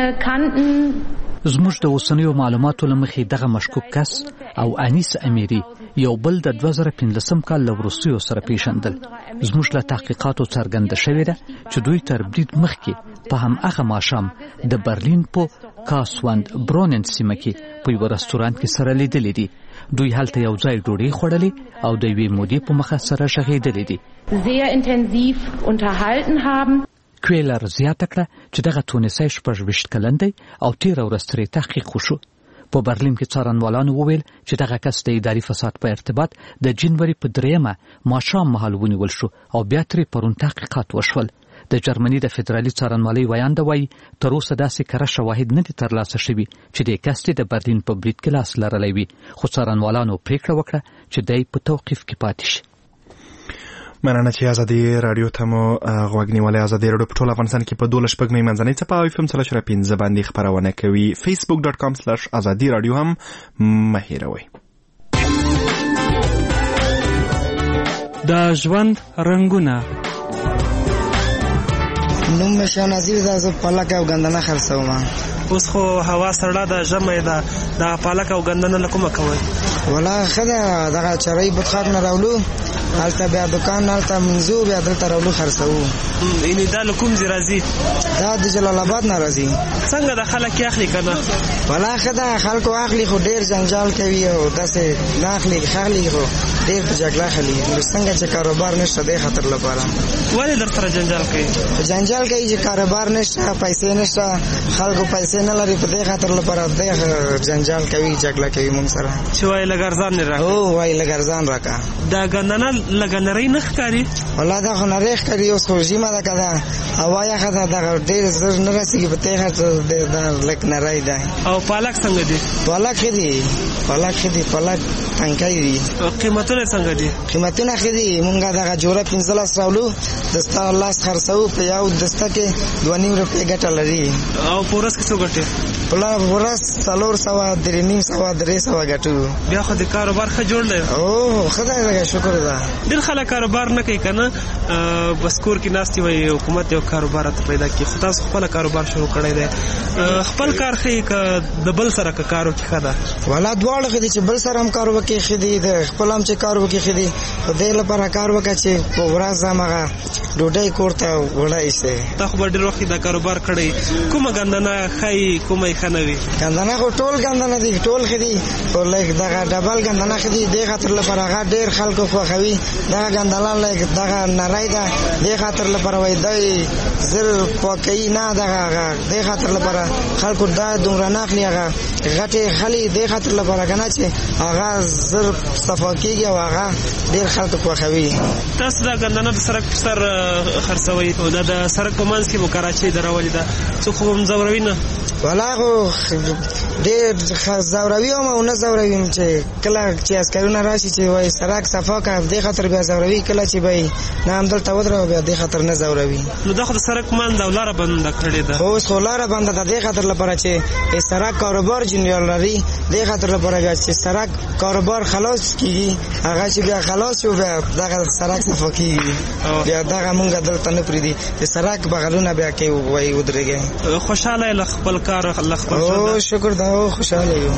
kannten
زموږ د اوسنیو معلوماتو له مخې دغه مشکوک کس او انیس امیری یو بل د دوه زره پنځلسم کال له وروستیو سره پیژندل. زموږ له تحقیقاتو څرګنده شوې ده چې دوی تر برید مخکې په هماغه ماښام د برلین په کاسوند برونن سیمه کې په یوه رستورانت کې سره لیدلي دي. دوی هلته یو ځای ډوډۍ خوړلې او د یوې مودې په مخه سره غږېدلي دي.
sehr intensiv unterhalten haben.
کویلر زیاته کړه چې دغه تونسي شپږ ویشت کلن دی او تېره ورځ ترې تحقیق وشو. په برلین کې څارنوالانو وویل چې دغه کس د اداري فساد په ارتباط د جنوري په دریمه ماښام مهال ونیول شو او بیا ترې پرون تحقیقات وشول. د جرمني د فدرالي څارنوالۍ ویانده وایي تر اوسه داسې کره شواهد نه دي ترلاسه شوي چې د کس د برلین په برید کې لاس لرلی وي، خو څارنوالانو پریکړه وکړه چې دی په توقیف کې پاتې شي.
مننه چې ازادي رادیو ته مو غوږ نیولی. ازادي رادیو په ټول افغانستان کې په دولس شپږمې منځنۍ څپه او اف ام څلور اشاریه پنځه باندې خپرونه کوي. فیسبوک ډاټ کام سلاش ازادي رادیو هم مه هېروئ.
د ژوند رنګونه
نوم مې شاه نظیر ده. زه پالک او ګندنه خرڅوم.
اوس خو هوا سړه ده، ژمی ده، د پالک او ګندنه له کومه کوئ؟
ولا ښه ده. دغه چرۍ بتخاک نه راولو، هلته بیا دکان هلته منځو، بیا دلته راولو خرڅوو.
یعنې دا له کوم ځای راځي؟
دا د جلال آباد نه راځي.
څنګه د خلک یې اخلي که نه؟
ولا ښه ده. خلکو اخلي خو ډېر جنجال کوي او داسې نه اخلي اخلي خو ډېر په جګړه اخلي. نو څنګه چې کاروبار نشته دې خطر لپاره.
ولې در سره جنجال کوي؟
جنجال کوي چې کاروبار نشته، پیسې نشته، خلکو پیسې نه لري، په دې خاطر لپاره دې جنجال کوي، جګړه کوي موږ سره.
چې وایي لږ ارزان نه راکړه.
هو وایي لږ ارزان راکړه.
دا ګندنه لږه نرۍ نه ښکاري؟
والله دا خو نرۍ ښکاري. اوس خو ژمه ده که ده هوا یخه ده، دغه ډېر زر نه رسېږي، په دې خاطر دا لږ نری دی.
او پالک څنګه دي؟
پالک ښه دي، پالک ښه دي، پالک تنکی دي.
قیمتونه څنګه دي؟
قیمتونه ښه دي. مونږ دغه جوړه پنځلس راولو، دسته لاس خرڅوو، په یو دسته کې دوه نیم روپۍ ګټه لري.
او په ورځ کې څو ګټې؟
په ورځ څلور سوه، درې نیم سوه، درې سوه ګټو.
بیا خو د کاروبار ښه جوړ دی.
او ښه دی، شکر ده.
ډېر خلک کاروبار نه کوي که نه، بس کور کې ناست وي، حکومت یو کاروبار راته پیدا کړي، خو تاسو خپله کاروبار شروع کړی دی. خپل کار ښه که د بل سره که کار وکړي ښه ده؟
والا دواړه ښه دي، چې بل سره هم کار وکړي ښه دي، د خپل هم چې کار وکړي ښه دي. په دې لپاره کار وکړه چې په ورځ هماغه ډوډۍ کور ته وړی شي.
تا خو به ډېر وخت دا کاروبار کړی، کومه ګندنه ښایي کومه یې ښه نه وي؟
ګندنه خو ټول ګندنه دي، ټول ښه دي، خو لږ دغه ډبل ګندنه ښه دي. دې خاطر لپاره هغه ډېر خلکو خوښوي دا ګندلان لګ دا نړۍ دا د خاطر لپاره وای دی زر پوکې نه دا د خاطر لپاره خلکو دا دومره ناخلی هغه غټي خلی د خاطر لپاره کنه چې هغه زر صفاکیږي او هغه ډیر خلکو خوښوي.
تاسو دا ګندنه د سرک سر خرڅوي او دا د سرک په منځ کې مو کراچي دراولي دا څه خو هم زوروي نه
ولاغو ډیر زوروي او نه زوروي چې کله چې اسکرونه راشي چې وای سرک صفا کړه د خاطر بیا زوروي کله چې به نه هم دلته ودرو بیا د خاطر نه زوروي.
نو دا خو د سرک منځ او لار بند کړی ده.
اوس خو لار بند ده د خاطر لپاره چې سرک کاروبار جنرال لري د خاطر لپاره بیا چې سرک کاروبار خلاص کیږي هغه چې بیا خلاص شو بیا دا سرک صفا کیږي بیا دا مونږ دلته نه پریدي د سرک بغلونه بیا کې وای ودرېږي.
خوشاله ل خپل کار الله خپل
او شکر دا خوشاله یو.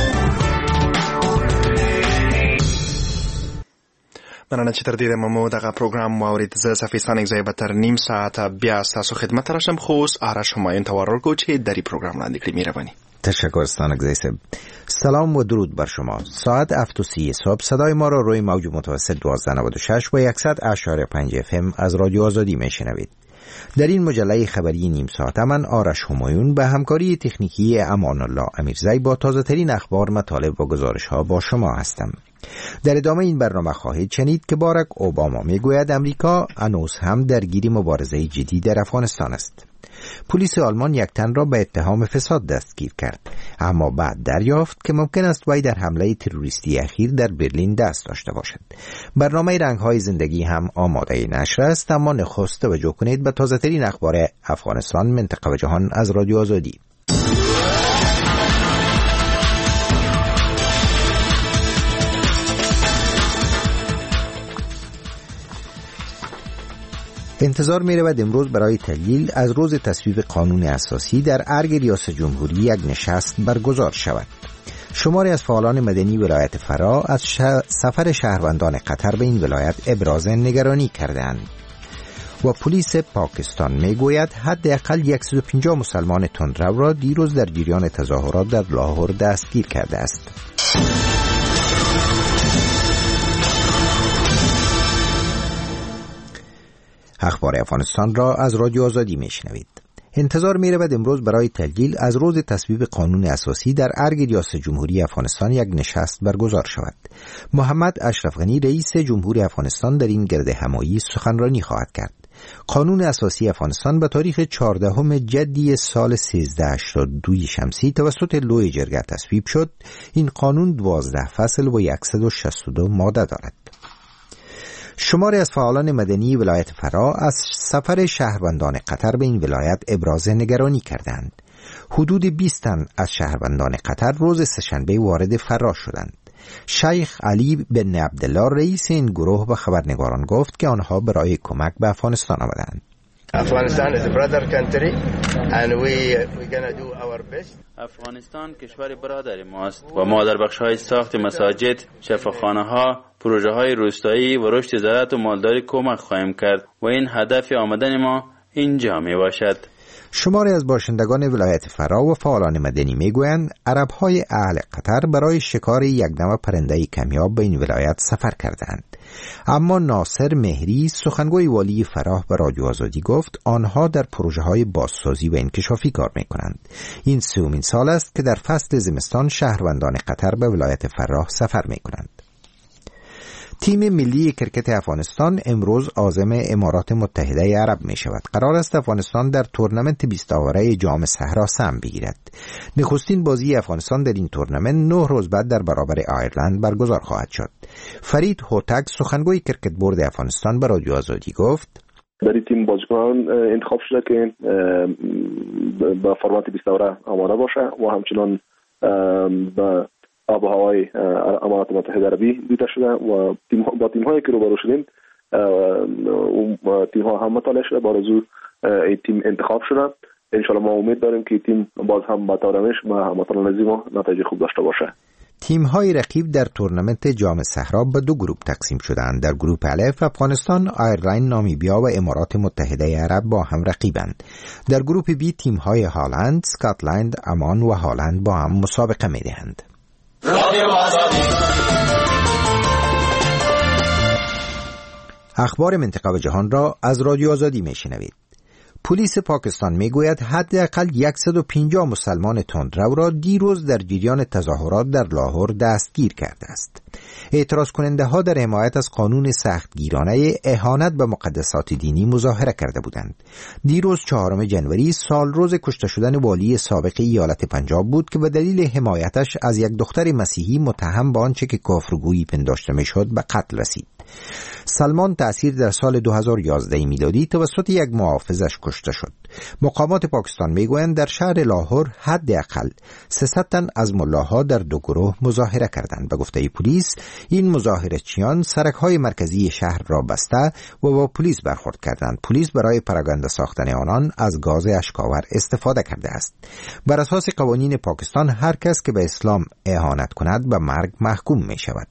مننه چې تر دې دمه دغه پروګرام واورید. زه صفیستان زای به تر نیم ساعت بیا ستاسو خدمت راشم خو اوس آرش همایون تورر کو چې دری پروگرام وړاندې کړي. مهرباني.
تشکر ستانگزی صاحب. سلام و درود بر شما. ساعت هفت و سی صبح صدای ما را روی موج متوسط دوازده نود و شش و صد اشاره پنج اف ام از رادیو آزادی میشنوید. در این مجله خبری نیم ساعت من آرش همایون به همکاری تکنیکی امان الله امیرزی با تازه ترین اخبار، مطالب و گزارش ها با شما هستم. در ادامه این برنامه خواهید شنید که باراک اوباما میگوید امریکا هنوز هم درگیر مبارزه جدی در افغانستان است. پلیس آلمان یک تن را به اتهام فساد دستگیر کرد، اما بعد دریافت که ممکن است وی در حمله تروریستی اخیر در برلین دست داشته باشد. برنامه رنگ‌های زندگی هم آماده نشر است، اما نخست توجه کنید به تازه‌ترین اخبار افغانستان، منطقه و جهان از رادیو آزادی. انتظار می رود امروز برای تحلیل از روز تصویب قانون اساسی در ارگ ریاست جمهوری یک نشست برگزار شود. شماری از فعالان مدنی ولایت فرا از سفر شهروندان قطر به این ولایت ابراز نگرانی کردند و پلیس پاکستان می گوید حداقل صد و پنجاه مسلمان تندرو را دیروز در جریان تظاهرات در لاهور دستگیر کرده است. اخبار افغانستان را از رادیو آزادی میشنوید. انتظار می رود امروز برای تحلیل از روز تصویب قانون اساسی در ارگ ریاست جمهوری افغانستان یک نشست برگزار شود. محمد اشرف غنی رئیس جمهوری افغانستان در این گرد همایی سخنرانی خواهد کرد. قانون اساسی افغانستان به تاریخ چهاردهم جدی سال سیزده هشتاد و دو شمسی توسط لوی جرگه تصویب شد. این قانون دوازده فصل و صد و شصت و دو ماده دارد. شماری از فعالان مدنی ولایت فرا از سفر شهروندان قطر به این ولایت ابراز نگرانی کردند. حدود بیست تن از شهروندان قطر روز سه‌شنبه وارد فرا شدند. شیخ علی بن عبدالله رئیس این گروه به خبرنگاران گفت که آنها برای کمک به افغانستان آمدند.
Afghanistan is a brother country and we we gonna do our best.
افغانستان کشور برادر ماست و ما در بخش‌های ساخت مساجد، شفاخانه‌ها، پروژه‌های روستایی و رشد زراعت و مالداری کمک خواهیم کرد و این هدف آمدن ما اینجا میباشد.
شماری از باشندگان ولایت فرا و فعالان مدنی میگویند عرب‌های اهل قطر برای شکار یک نوع پرنده کمیاب به این ولایت سفر کردند. اما ناصر مهری سخنگوی والی فراه به رادیو آزادی گفت آنها در پروژه‌های بازسازی و انکشافی کار می‌کنند. این سومین سال است که در فصل زمستان شهروندان قطر به ولایت فراه سفر می‌کنند. تیم ملی کرکت افغانستان امروز عازم امارات متحده عرب می شود. قرار است افغانستان در تورنمنت بیست آوره جام صحرا سهم بگیرد. نخستین بازی افغانستان در این تورنمنت نه روز بعد در برابر ایرلند برگزار خواهد شد. فرید هوتک سخنگوی کرکت بورد افغانستان به رادیو آزادی گفت
در این تیم بازیکنان انتخاب شده که با فرمت بیست آوره آماده باشه و همچنان با آب و هوای امارات متحده عربی دیده شده و تیم با تیم هایی که روبرو شدیم تیم ها هم مطالعه شده، با رزو این تیم انتخاب شده. انشالله ما امید داریم که تیم باز هم با طورمش و مطالعه و نتایج خوب داشته باشه.
تیم های رقیب در تورنمنت جام صحرا به دو گروه تقسیم شدند. در گروه الف افغانستان، آیرلند، نامیبیا و امارات متحده عرب با هم رقیبند. در گروه بی تیم های هالند، اسکاتلند، عمان و هالند با هم مسابقه می‌دهند. اخبار منطقه و جهان را از رادیو آزادی میشنوید. پلیس پاکستان میگوید حداقل صد و پنجاه مسلمان تندرو را دیروز در جریان تظاهرات در لاهور دستگیر کرده است. اعتراض کننده ها در حمایت از قانون سختگیرانه اهانت به مقدسات دینی مظاهره کرده بودند. دیروز چهارم ژانویه سال روز کشته شدن والی سابق ایالت پنجاب بود که به دلیل حمایتش از یک دختر مسیحی متهم به آنچه که کافرگویی پنداشته میشد به قتل رسید. سلمان تأثیر در سال دو هزار و یازده میلادی توسط یک محافظش کشته شد. مقامات پاکستان میگویند در شهر لاهور حداقل سیصد تن از ملاها در دو گروه مظاهره کردند. به گفته پلیس این مظاهره‌چیان سرک‌های مرکزی شهر را بسته و با پلیس برخورد کردند. پلیس برای پراگنده ساختن آنان از گاز اشک‌آور استفاده کرده است. بر اساس قوانین پاکستان هر کس که به اسلام اهانت کند به مرگ محکوم می شود.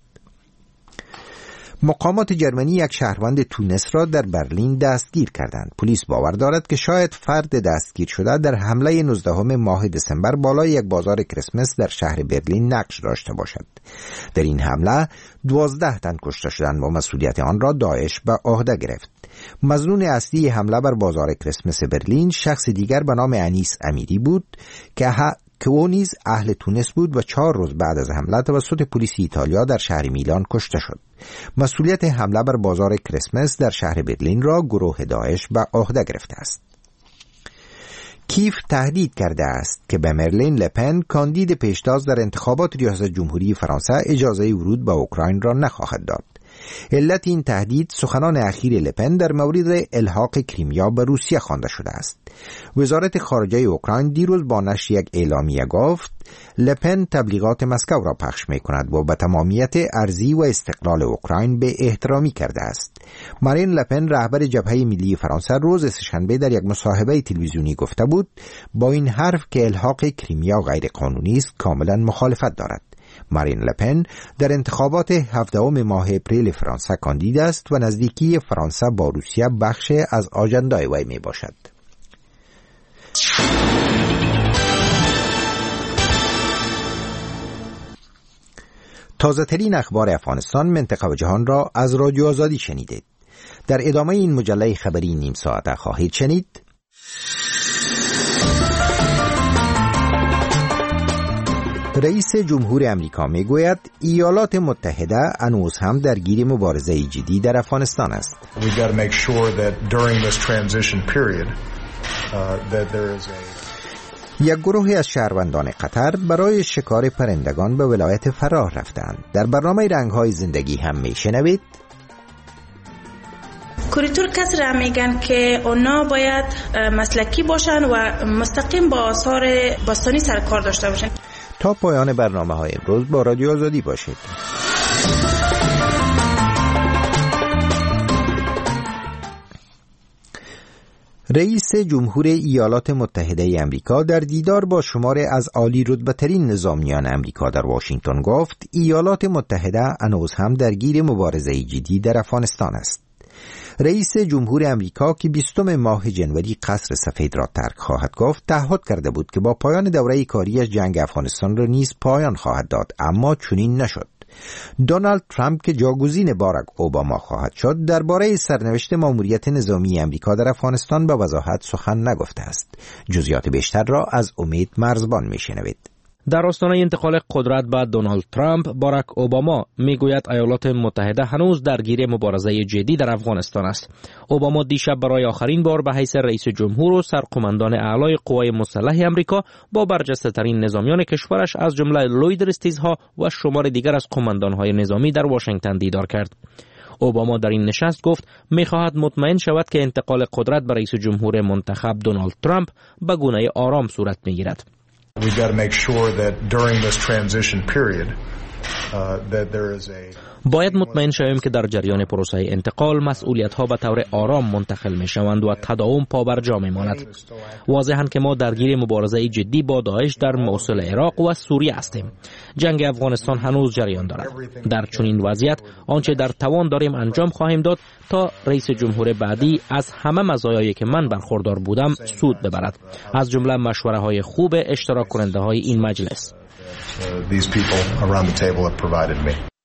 مقامات جرمنی یک شهروند تونس را در برلین دستگیر کردند. پلیس باور دارد که شاید فرد دستگیر شده در حمله نوزدهم ماه دسامبر بالای یک بازار کریسمس در شهر برلین نقش داشته باشد. در این حمله دوازده تن کشته شدند و مسئولیت آن را داعش به عهده گرفت. مظنون اصلی حمله بر بازار کریسمس برلین شخص دیگر به نام انیس امیری بود که که او نیز اهل تونس بود و چهار روز بعد از حمله توسط پلیس ایتالیا در شهر میلان کشته شد. مسئولیت حمله بر بازار کریسمس در شهر برلین را گروه داعش به عهده گرفته است. کیف تهدید کرده است که به مارین لپن کاندید پیشتاز در انتخابات ریاست جمهوری فرانسه اجازه ورود به اوکراین را نخواهد داد. علت این تهدید سخنان اخیر لپن در مورد الحاق کریمیا به روسیه خوانده شده است. وزارت خارجه اوکراین دیروز با نشر یک اعلامیه گفت لپن تبلیغات مسکو را پخش می کند و به تمامیت ارضی و استقلال اوکراین به احترامی کرده است. مارین لپن رهبر جبهه ملی فرانسه روز سه‌شنبه در یک مصاحبه تلویزیونی گفته بود با این حرف که الحاق کریمیا غیر قانونی است کاملا مخالفت دارد. مارین لپن در انتخابات هفدهم ماه اپریل فرانسه کاندید است و نزدیکی فرانسه با روسیه بخش از آژندای وی می باشد. تازه ترین اخبار افغانستان، منطقه و جهان را از رادیو آزادی شنیدید. در ادامه این مجله خبری نیم ساعته خواهید شنید: رئیس جمهور امریکا میگوید ایالات متحده هنوز هم درگیر مبارزه جدی در افغانستان است. یک گروه از شهروندان قطر برای شکار پرندگان به ولایت فراه رفتند. در برنامه رنگ‌های زندگی هم میشنوید
کوریتور کس را میگن که اونا باید مسلکی باشن و مستقیم با آثار باستانی سرکار داشته باشن.
تا پایان برنامه های امروز با رادیو آزادی باشید. رئیس جمهور ایالات متحده امریکا در دیدار با شمار از عالی رتبه ترین نظامیان امریکا در واشنگتن گفت ایالات متحده هنوز هم درگیر مبارزه جدی در افغانستان است. رئیس جمهور امریکا که بیستم ماه ژانویه قصر سفید را ترک خواهد گفت تعهد کرده بود که با پایان دوره کاریش جنگ افغانستان را نیز پایان خواهد داد، اما چنین نشد. دونالد ترامپ که جاگزین باراک اوباما خواهد شد درباره سرنوشت ماموریت نظامی امریکا در افغانستان به وضاحت سخن نگفته است. جزئیات بیشتر را از امید مرزبان میشنوید.
در آستانه انتقال قدرت به دونالد ترامپ، باراک اوباما میگوید ایالات متحده هنوز درگیر مبارزه جدی در افغانستان است. اوباما دیشب برای آخرین بار به حیث رئیس جمهور و سرقماندان اعلای قوای مسلح امریکا با برجسته ترین نظامیان کشورش از جمله لوید استیزها و شمار دیگر از قماندانهای نظامی در واشنگتن دیدار کرد. اوباما در این نشست گفت می‌خواهد مطمئن شود که انتقال قدرت به رئیس جمهور منتخب دونالد ترامپ به گونه آرام صورت می‌گیرد.
We've got to make sure that during this transition period uh, that there is a
باید مطمئن شویم که در جریان پروسه انتقال مسئولیت‌ها به طور آرام منتقل می‌شوند و تداوم پابرجا می‌ماند. واضحاً که ما درگیر مبارزه جدی با داعش در موصل عراق و سوریه هستیم. جنگ افغانستان هنوز جریان دارد. در چنین وضعیت آنچه در توان داریم انجام خواهیم داد تا رئیس جمهور بعدی از همه مزایایی که من برخوردار بودم سود ببرد، از جمله مشوره‌های خوب اشتراک کننده‌های این مجلس.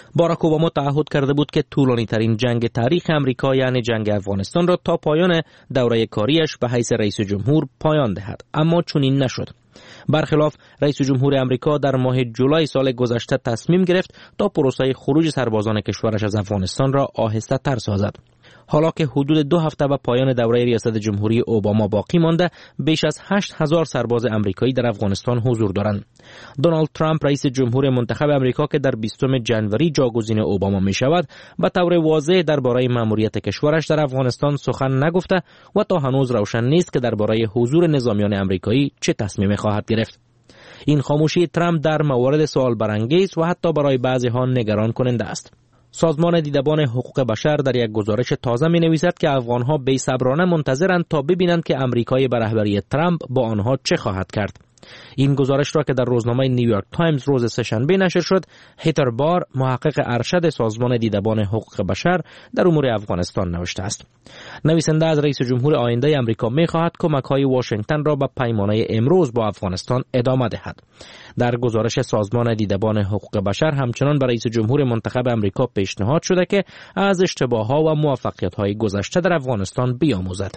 باراک اوباما تعهد کرده بود که طولانی ترین جنگ تاریخ امریکا یعنی جنگ افغانستان را تا پایان دوره کاریش به حیث رئیس جمهور پایان دهد، اما چنین نشد. برخلاف رئیس جمهور امریکا در ماه جولای سال گذشته تصمیم گرفت تا پروسه خروج سربازان کشورش از افغانستان را آهسته تر سازد. حالا که حدود دو هفته به پایان دوره ریاست جمهوری اوباما باقی مانده، بیش از هشت هزار سرباز امریکایی در افغانستان حضور دارند. دونالد ترامپ رئیس جمهور منتخب امریکا که در بیستم ژانویه جاگزین اوباما می شود، به طور واضح درباره مأموریت کشورش در افغانستان سخن نگفته و تا هنوز روشن نیست که درباره حضور نظامیان امریکایی چه تصمیمی خواهد گرفت. این خاموشی ترامپ در موارد سوال برانگیز و حتی برای بعضی ها نگران کننده است. سازمان دیدبان حقوق بشر در یک گزارش تازه می نویسد که افغانها بی‌صبرانه منتظرند تا ببینند که امریکای به رهبری ترامپ با آنها چه خواهد کرد. این گزارش را که در روزنامه نیویورک تایمز روز سه‌شنبه نشر شد، هیتر بار، محقق ارشد سازمان دیدبان حقوق بشر در امور افغانستان نوشته است. نویسنده از رئیس جمهور آینده امریکا می خواهد کمک‌های واشنگتن را به پیمانه امروز با افغانستان ادامه دهد. در گزارش سازمان دیدبان حقوق بشر همچنان به رئیس جمهور منتخب امریکا پیشنهاد شده که از اشتباهات و موفقیت‌های گذشته در افغانستان بیاموزد.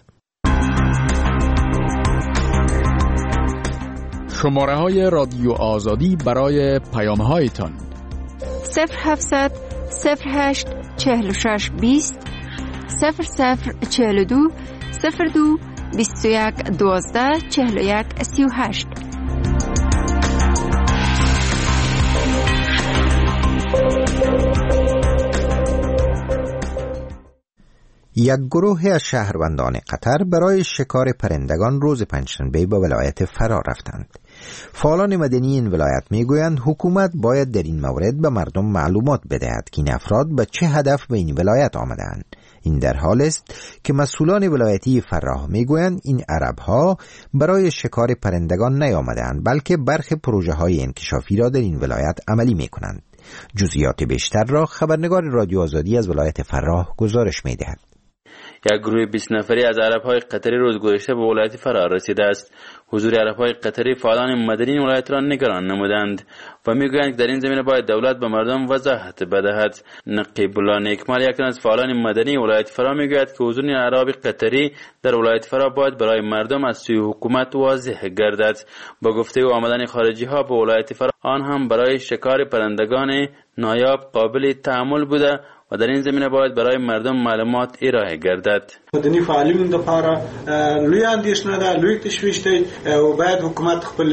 شماره های رادیو آزادی برای پیام هایتان
صفر هفتصد صفر هشت چهل و شش بیست صفر صفر چهل و دو صفر دو بیست و یک دوازده چهل و یک سی و هشت.
یک گروه از شهروندان قطر برای شکار پرندگان روز پنجشنبه به ولایت فرا رفتند. فعالان مدنی این ولایت میگویند حکومت باید در این مورد به مردم معلومات بدهد که این افراد به چه هدف به این ولایت آمدند. این در حال است که مسئولان ولایتی فراه میگویند این عربها برای شکار پرندگان نیامدند، بلکه برخی پروژه های انکشافی را در این ولایت عملی میکنند. جزئیات بیشتر را خبرنگار رادیو آزادی از ولایت فراه گزارش میدهد.
یک گروه بیست نفری از عرب‌های قطری روز گذشته به ولایت فرا رسیده است. حضور عرب‌های قطری فعالان مدنی این ولایت را نگران نمودند و میگویند که در این زمینه باید دولت به مردم وضاحت بدهد. نقیب الله نیکمال، یک از فعالان مدنی ولایت فرا، میگوید که حضور عرب قطری در ولایت فرا باید برای مردم از سوی حکومت واضح گردد. با گفته او آمدن خارجی ها به ولایت فرا آن هم برای شکار پرندگان نایاب قابل تأمل بوده و در این زمینه باید برای مردم معلومات ارائه گردد.
مدني فعالینو لپاره لوی اندیشنه ده، لوی تشویش دی او باید حکومت خپل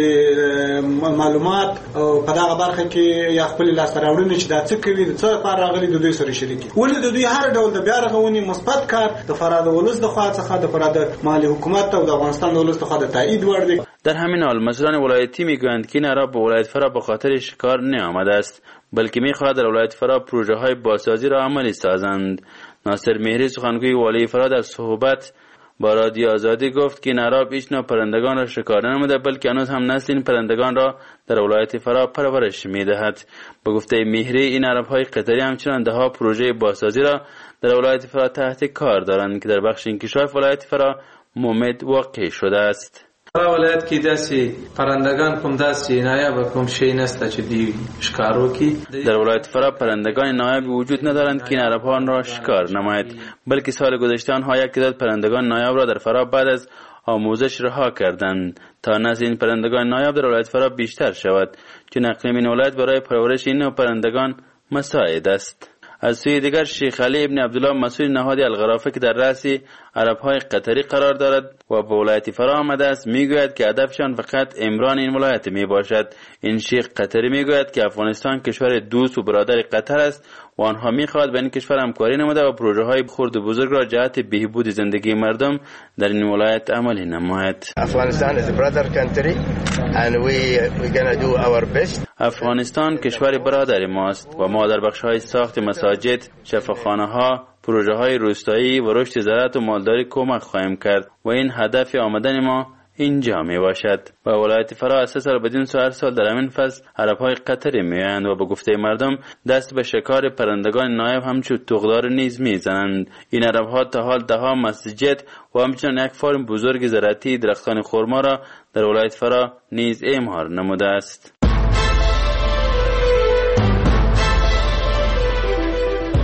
معلومات او په دغه برخه کې یا خپل لاسته راوړنې چې دا څه کوي د څه لپاره راغلي د دوی سره شریکي. ولې د دوی هر ډول د بیا رغونې مثبت کار د فراد ولس د خوا څخه د فراد مالی حکومت او د افغانستان د ولس د خوا د تایید وړ دی.
در همین حال مسئولان ولایتی میگویند که این عرب به ولایت فرا به خاطر شکار نیامده است، بلکه میخواهد در ولایت فرا پروژه های بازسازی را عملی سازند. ناصر مهری، سخنگوی والی فرا، در صحبت با رادیو آزادی گفت که این عرب هیچ نوع پرندگان را شکار ننموده، بلکه هنوز هم نسل این پرندگان را در ولایت فرا پرورش میدهد. به گفته مهری، این عرب های قطری همچنان ده ها پروژه بازسازی را در ولایت فرا تحت کار دارند که در بخش انکشاف ولایت فرا مومد واقع شده است.
فرا ولایت کې داسې پرندگان کوم داسې نایاب کوم شی نسته چې دی شکارو کی.
در ولایت فرا پرندگان نایاب وجود ندارند که این عربان را شکار نماید، بلکه سال گذشته آنها یک تعداد پرندگان نایاب را در فرا بعد از آموزش رها کردند تا نسل این پرندگان نایاب در ولایت فرا بیشتر شود، چون اقلیم این ولایت برای پرورش این نوع پرندگان مساعد است. از سوی دیگر شیخ علی ابن عبدالله مسئول نهاد الغرافه که در رأس عرب‌های قطری قرار دارد و به ولایت فرا آمده است میگوید که هدفشان فقط امران این ولایت می باشد. این شیخ قطری میگوید که افغانستان کشور دوست و برادر قطر است و آنها میخواهد به این کشور همکاری نموده و پروژه های خرد و بزرگ را جهت بهبود زندگی مردم در این ولایت عملی نماید.
Afghanistan is a brother country and we we gonna do our best.
افغانستان کشور برادر ماست و ما در بخش های ساخت مساجد، شفاخانه ها، پروژه های روستایی و رشد زراعت و مالداری کمک خواهیم کرد و این هدف آمدن ما اینجا می باشد. و ولایت فرا از سه سال بدین سو هر سال در همین فصل عرب‌های قطری میآیند و به گفته مردم دست به شکار پرندگان نایب همچون تغدار نیز میزنند. این عرب‌ها تا حال ده ها مسجد و همچنین یک فارم بزرگ زراعتی درختان خرما را در ولایت فرا نیز اعمار نموده است.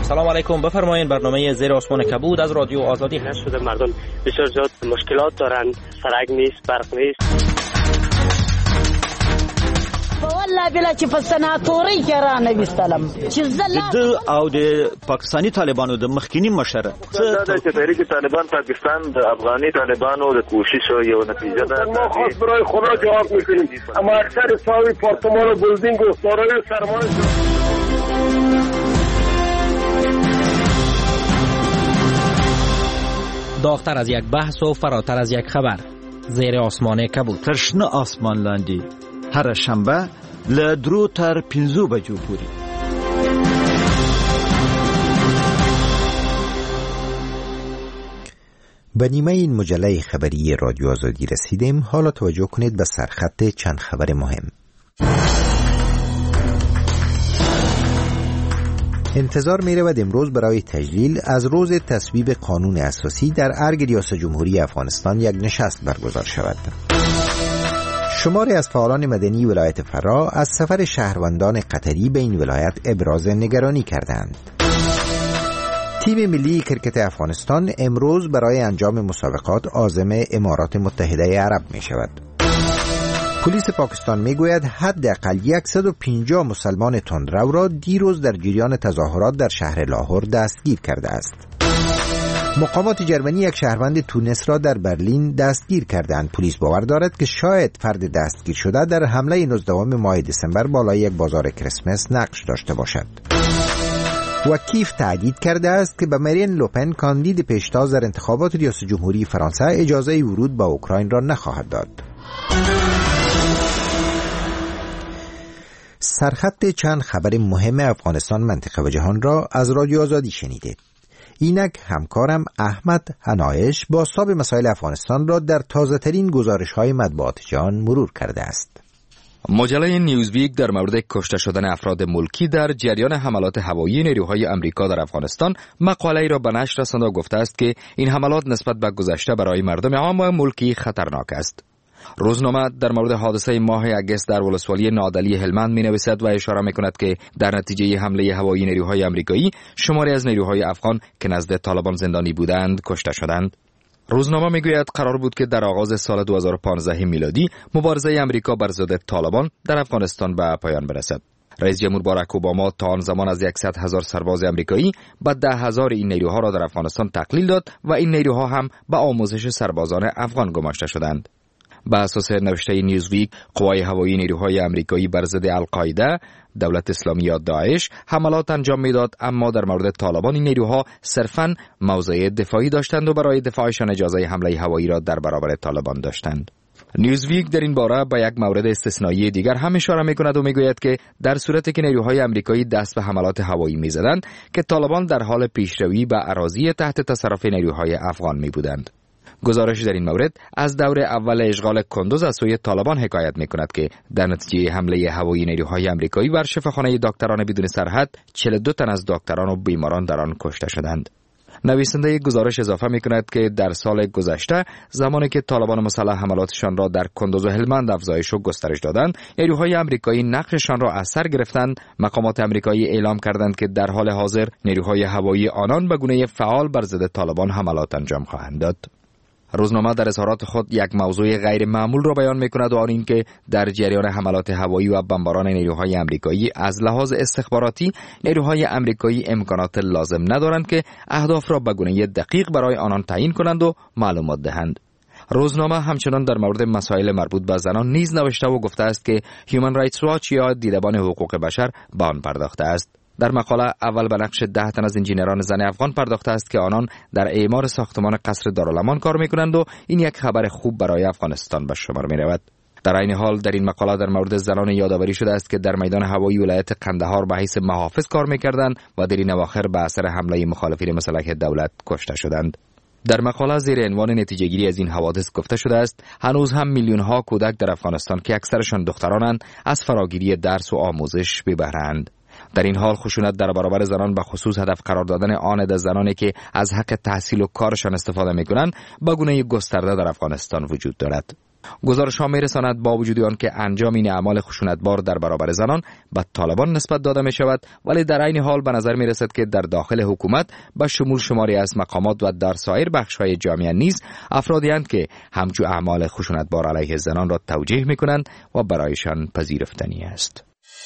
سلام علیکم، بفرمایید. برنامه زیر آسمان کبود از رادیو آزادی
شده. مردم بسیار زیاد مشکلات دارن، سرک نیست، برق نیست.
والله بلا چې په سناتوري کې را نه وستلم چې زله
او د پاکستانی طالبانو د مخکینی مشر
څه چې تحریک طالبان پاکستان د افغاني طالبانو د کوشش یو نتیجه ده.
ما خاص برای خدا جواب میکنیم، اما اکثر ساوی پارتمان و بلدینگ و سارای سرمایه
داغتر از یک بحث و فراتر از یک خبر. زیر آسمان کبود.
تشنه آسمان لاندې هر شنبه له درو تر پنځو بجو پورې.
به نیمه این مجله خبری رادیو آزادی رسیدیم. حالا توجه کنید به سرخط چند خبر مهم. انتظار می رود امروز برای تجلیل از روز تصویب قانون اساسی در ارگ ریاست جمهوری افغانستان یک نشست برگزار شود. شماری از فعالان مدنی ولایت فرا از سفر شهروندان قطری به این ولایت ابراز نگرانی کردند. تیم ملی کرکت افغانستان امروز برای انجام مسابقات عازم امارات متحده عرب می شود. پلیس پاکستان می گوید حداقل صد و پنجاه مسلمان تندرو را دیروز در جریان تظاهرات در شهر لاهور دستگیر کرده است. مقامات جرمنی یک شهروند تونس را در برلین دستگیر کردند. پلیس باور دارد که شاید فرد دستگیر شده در حمله نوزدهم ماه دسامبر بالای یک بازار کریسمس نقش داشته باشد. و کیف تهدید کرده است که به مرین لوپن کاندید پیشتاز در انتخابات ریاست جمهوری فرانسه اجازه ورود به اوکراین را نخواهد داد. سرخط چند خبر مهم افغانستان، منطقه و جهان را از رادیو آزادی شنیدید. اینک همکارم احمد هنایش با ساب مسائل افغانستان را در تازه ترین گزارش های مطبوعات جهان مرور کرده است.
مجله نیوزویک در مورد کشته شدن افراد ملکی در جریان حملات هوایی نیروهای آمریکا در افغانستان مقاله‌ای را به نشر رسانده و گفته است که این حملات نسبت به گذشته برای مردم عام و ملکی خطرناک است. روزنامه در مورد حادثه ماه اگست در ولسوالی نادلی هلمند می نویسد و اشاره می کند که در نتیجه حمله هوایی نیروهای آمریکایی شماری از نیروهای افغان که نزد طالبان زندانی بودند کشته شدند. روزنامه می گوید قرار بود که در آغاز سال دو هزار و پانزده میلادی مبارزه آمریکا بر ضد طالبان در افغانستان به پایان برسد. رئیس جمهور باراک اوباما تا آن زمان از صد هزار سرباز آمریکایی به ده هزار این نیروها را در افغانستان تقلیل داد و این نیروها هم به آموزش سربازان افغان گماشته شدند. به اساس نوشته نیوزویک، قوای هوایی نیروهای آمریکایی بر ضد القاعده، دولت اسلامی یا داعش حملات انجام میداد، اما در مورد طالبان این نیروها صرفاً موضع دفاعی داشتند و برای دفاعشان اجازه حمله هوایی را در برابر طالبان داشتند. نیوزویک در این باره به یک مورد استثنایی دیگر هم اشاره می‌کند و میگوید که در صورتی که نیروهای آمریکایی دست به حملات هوایی می‌زدند که طالبان در حال پیشروی به اراضی تحت تصرف نیروهای افغان می‌بودند. گزارش در این مورد از دور اول اشغال کندوز از سوی طالبان حکایت می‌کند که در نتیجه حمله هوایی نیروهای آمریکایی بر شفاخانه دکتران بدون سرحد چهل و دو تن از دکتران و بیماران در آن کشته شدند. نویسنده گزارش اضافه می‌کند که در سال گذشته زمانی که طالبان مسلح حملاتشان را در کندوز و هلمند افزایش و گسترش دادند، نیروهای آمریکایی نقششان را از سر گرفتند. مقامات آمریکایی اعلام کردند که در حال حاضر نیروهای هوایی آنان به گونه فعال بر ضد طالبان حملات انجام خواهند داد. روزنامه در اظهارات خود یک موضوع غیر معمول را بیان می‌کند و آن این که در جریان حملات هوایی و بمباران نیروهای آمریکایی از لحاظ استخباراتی نیروهای آمریکایی امکانات لازم ندارند که اهداف را به گونه دقیق برای آنان تعیین کنند و معلومات دهند. روزنامه همچنان در مورد مسائل مربوط به زنان نیز نوشته و گفته است که هیومن رایتس واچ یا دیدبان حقوق بشر به آن پرداخته است. در مقاله اول به نقش ده تن از انجینران زن افغان پرداخته است که آنان در اعمار ساختمان قصر دارالمان کار می‌کنند و این یک خبر خوب برای افغانستان به شمار می‌رود. در این حال در این مقاله در مورد زنان یادآوری شده است که در میدان هوایی ولایت قندهار به حیث محافظ کار می‌کردند و در این اواخر به اثر حمله مخالفین مسلح دولت کشته شدند. در مقاله زیر عنوان نتیجه‌گیری از این حوادث گفته شده است هنوز هم میلیون‌ها کودک در افغانستان که اکثرشان دخترانند از فراگیری درس و آموزش بی بهره اند. در این حال خشونت در برابر زنان به خصوص هدف قرار دادن آن از زنانی که از حق تحصیل و کارشان استفاده می‌کنند به گونه گسترده در افغانستان وجود دارد. گزارش ها می‌رساند با وجود آنکه انجام این اعمال خشونتبار در برابر زنان به طالبان نسبت داده می شود، ولی در عین حال به نظر می رسد که در داخل حکومت به شمول شماری از مقامات و در سایر بخش‌های جامعه نیز افرادی اند که همچو اعمال خشونتبار علیه زنان را توجیه می کنند و برایشان پذیرفتنی است.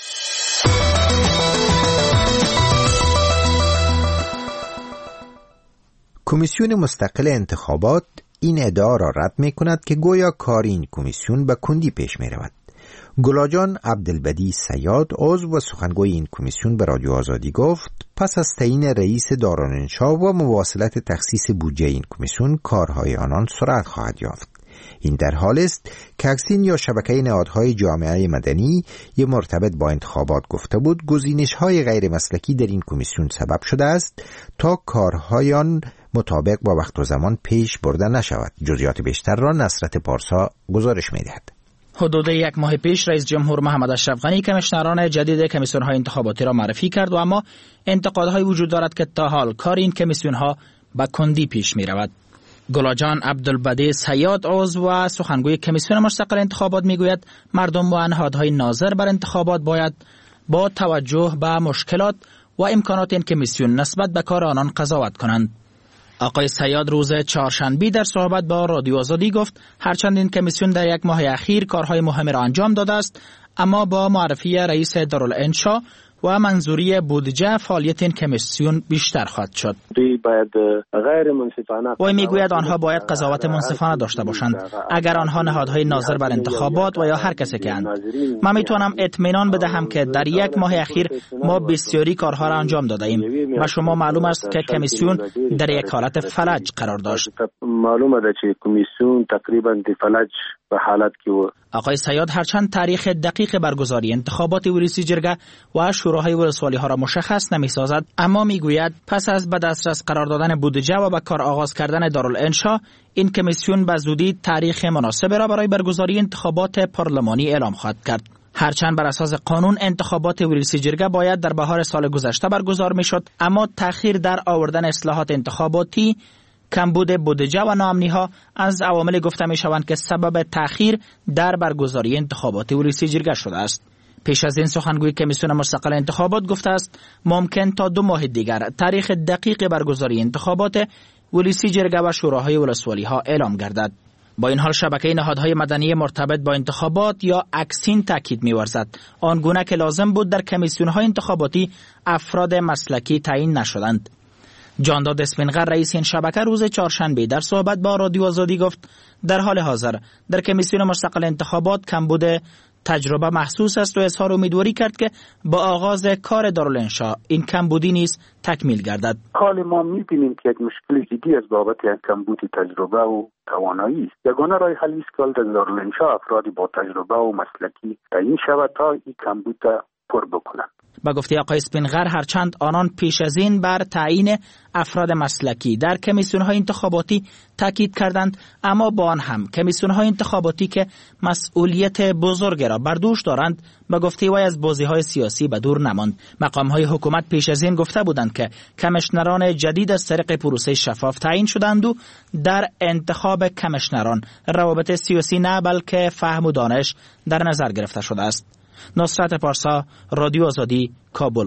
کمیسیون مستقل انتخابات این ادعا را رد می کند که گویا کار این کمیسیون به کندی پیش می رود. گلاجان عبدالبدی صیاد عضو و سخنگوی این کمیسیون به رادیو آزادی گفت پس از تعیین رئیس دارالانشا و مواصلت تخصیص بودجه این کمیسیون کارهای آنان سرعت خواهد یافت. این در حال است که اکسین یا شبکه نهادهای جامعه مدنی یه مرتبط با انتخابات گفته بود گزینش‌های غیر مسلکی در این کمیسیون سبب شده است تا کارهایان مطابق با وقت و زمان پیش برده نشود. جزئیات بیشتر را نصرت پارسا گزارش می‌دهد.
حدود یک ماه پیش رئیس جمهور محمد اشرف غنی کمیشنران جدید کمیسیون‌های انتخاباتی را معرفی کرد و اما انتقادهای وجود دارد که تا حال کار این کمیسیون‌ها به کندی پیش می‌رود. گلاجان عبدالبدی صیاد عضو و سخنگوی کمیسیون مستقل انتخابات میگوید مردم و نهادهای ناظر بر انتخابات باید با توجه به مشکلات و امکانات این کمیسیون نسبت به کار آنان قضاوت کنند. آقای صیاد روز چهارشنبه در صحبت با رادیو آزادی گفت هرچند این کمیسیون در یک ماه اخیر کارهای مهمی را انجام داده است، اما با معرفی رئیس دارالانشا و منظوری بودجه فعالیت این کمیسیون بیشتر خواهد شد.
باید غیر منصفانه
و میگوید آنها باید قضاوت منصفانه داشته باشند اگر آنها نهادهای ناظر بر انتخابات و یا هر کسی که اند. من میتونم اطمینان بدهم که در یک ماه اخیر ما بسیاری کارها را انجام داده ایم و شما معلوم است که کمیسیون در یک حالت فلج قرار داشت.
معلومه است که کمیسیون تقریبا در فلج به حالت که و
آقای صیاد هرچند تاریخ دقیق برگزاری انتخابات ریاسی جرگه و شوراهای ولسوالی ها را مشخص نمی سازد، اما میگوید پس از به دسترس قرار دادن بودجه و به کار آغاز کردن دارالانشا این کمیسیون به زودی تاریخ مناسب را برای برگزاری انتخابات پارلمانی اعلام خواهد کرد. هرچند بر اساس قانون انتخابات ریاسی جرگه باید در بهار سال گذشته برگزار می شد، اما تأخیر در آوردن اصلاحات انتخاباتی، کمبود بودجه و ناامنی‌ها از عوامل گفته می‌شوند که سبب تأخیر در برگزاری انتخابات ریاسی جرگه شده است. پیش از این سخنگوی کمیسیون مستقل انتخابات گفته است ممکن تا دو ماه دیگر تاریخ دقیق برگزاری انتخابات ریاسی جرگه و شوراهای ولسوالی‌ها اعلام گردد. با این حال شبکه نهادهای مدنی مرتبط با انتخابات یا اکسین تاکید می‌ورزد آنگونه که لازم بود در کمیسیون‌های انتخاباتی افراد مسلکی تعیین نشدند. جانداد اسپینغر رئیس این شبکه روز چهارشنبه در صحبت با رادیو آزادی گفت در حال حاضر در کمیسیون مستقل انتخابات کمبود تجربه محسوس است و اظهار امیدواری کرد که با آغاز کار دارالانشا این کمبودی نیز تکمیل گردد.
حال ما می‌بینیم که یک مشکل جدی از بابت یک کمبود تجربه و توانایی است. یگانه راه حل است که در دارالانشا افرادی با تجربه و مسلکی تعیین شود تا این کمبود پر بکنند.
با گفته آقای اسپینغر هرچند آنان پیش از این بر تعیین افراد مسلکی در کمیسیون‌های انتخاباتی تاکید کردند، اما با آن هم کمیسیون‌های انتخاباتی که مسئولیت بزرگ را بر دوش دارند با گفته وی از بازی‌های سیاسی به دور نماند. مقام‌های حکومت پیش از این گفته بودند که کمیشنران جدید از طریق پروسه شفاف تعیین شدند و در انتخاب کمیشنران روابط سیاسی نه بلکه فهم و دانش در نظر گرفته شده است. نصرت پارسا، رادیو آزادی، کابل.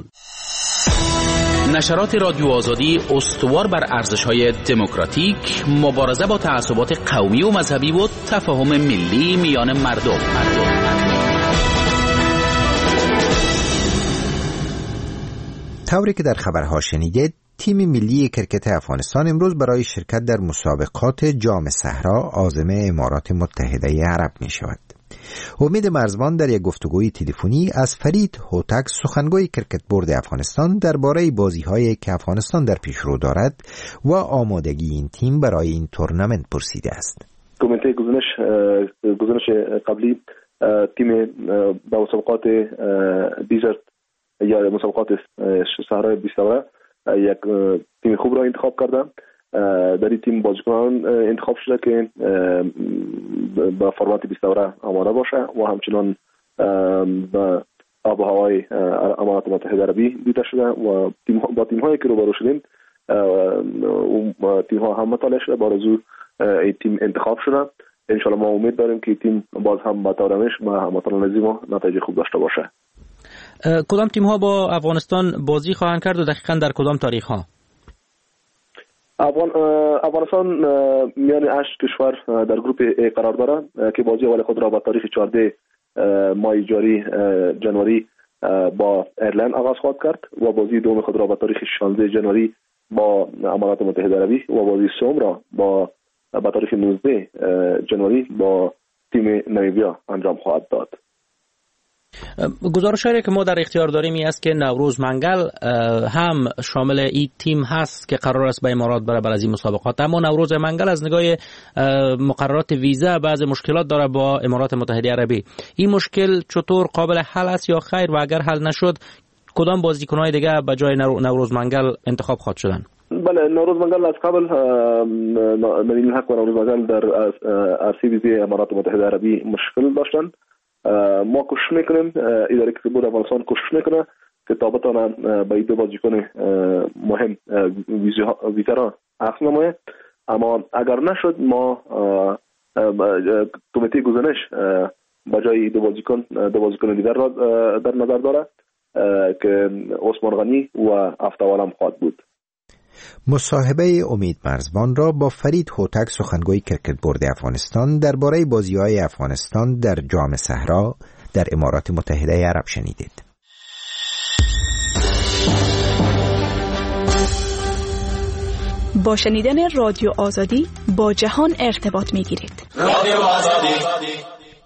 نشرات رادیو آزادی استوار بر ارزش‌های دموکراتیک، مبارزه با تعصبات قومی و مذهبی و تفاهم ملی میان مردم.
طوری که در خبرها شنیدید، تیم ملی کرکت افغانستان امروز برای شرکت در مسابقات جام صحرا عازم امارات متحده عرب می شود. امید مرزبان در یک گفتگوی تلفنی از فرید هوتک سخنگوی کرکت بورد افغانستان درباره بازی‌هایی که افغانستان در پیشرو دارد و آمادگی این تیم برای این تورنمنت پرسیده است.
کمیته گزینش گزینش قبلی تیم با مسابقات دیزرت یا مسابقات صحرای بیست دوره یک تیم خوب را انتخاب کردم. در این تیم بازیکنان انتخاب شده که با فرمت بیست دوره آماده باشه و همچنان با آب و هوای امارات متحده عربی دیده شده و تیم با تیم هایی که روبرو شدیم تیم ها هم مطالعه شده با رزو این تیم انتخاب شده ان شاء الله ما امید داریم که تیم باز هم با طور روش با هموطنان عزیز ما نتایج خوب داشته باشه.
کدام تیم ها با افغانستان بازی خواهند کرد و دقیقاً در کدام تاریخ ها؟
افغان افغانستان میان هشت کشور در گروپ ای قرار دارد که بازی اول خود را با تاریخ چهارده ماه جاری جنوری با ایرلند آغاز خواهد کرد و بازی دوم خود را با تاریخ شانزده جنوری با امارات متحده عربی و بازی سوم را با با تاریخ نوزده جنوری با تیم نمیبیا انجام خواهد داد.
گزارشی که ما در اختیار داریم این است که نوروز منگل هم شامل این تیم هست که قرار است به امارات بره برای این مسابقات، اما نوروز منگل از نگاه مقررات ویزا بعض مشکلات داره با امارات متحده عربی. این مشکل چطور قابل حل است یا خیر و اگر حل نشد کدام بازیکن‌های دیگه به جای نوروز منگل انتخاب خواهد شدن؟
بله، نوروز منگل از قبل نوین الحق و نوروز منگل در عرصه ویزی امارات متحده عربی مشکل داشتن. ما کوشش میکنیم، اداره کسب افغانستان کوشش میکنه که تا بتونه به این دو بازیکن مهم ویزا را اخذ نماید، اما اگر نشد ما کمیته گزینش به جای دو بازیکن دو بازیکن دیگر را در نظر دارد که عثمان غنی و افتوالم خواهد بود.
مصاحبه امید مرزبان را با فرید هوتک سخنگوی کرکت بورد افغانستان درباره بازی‌های افغانستان در جام صحرا در امارات متحده عرب شنیدید.
با شنیدن رادیو آزادی با جهان ارتباط می‌گیرید. رادیو آزادی.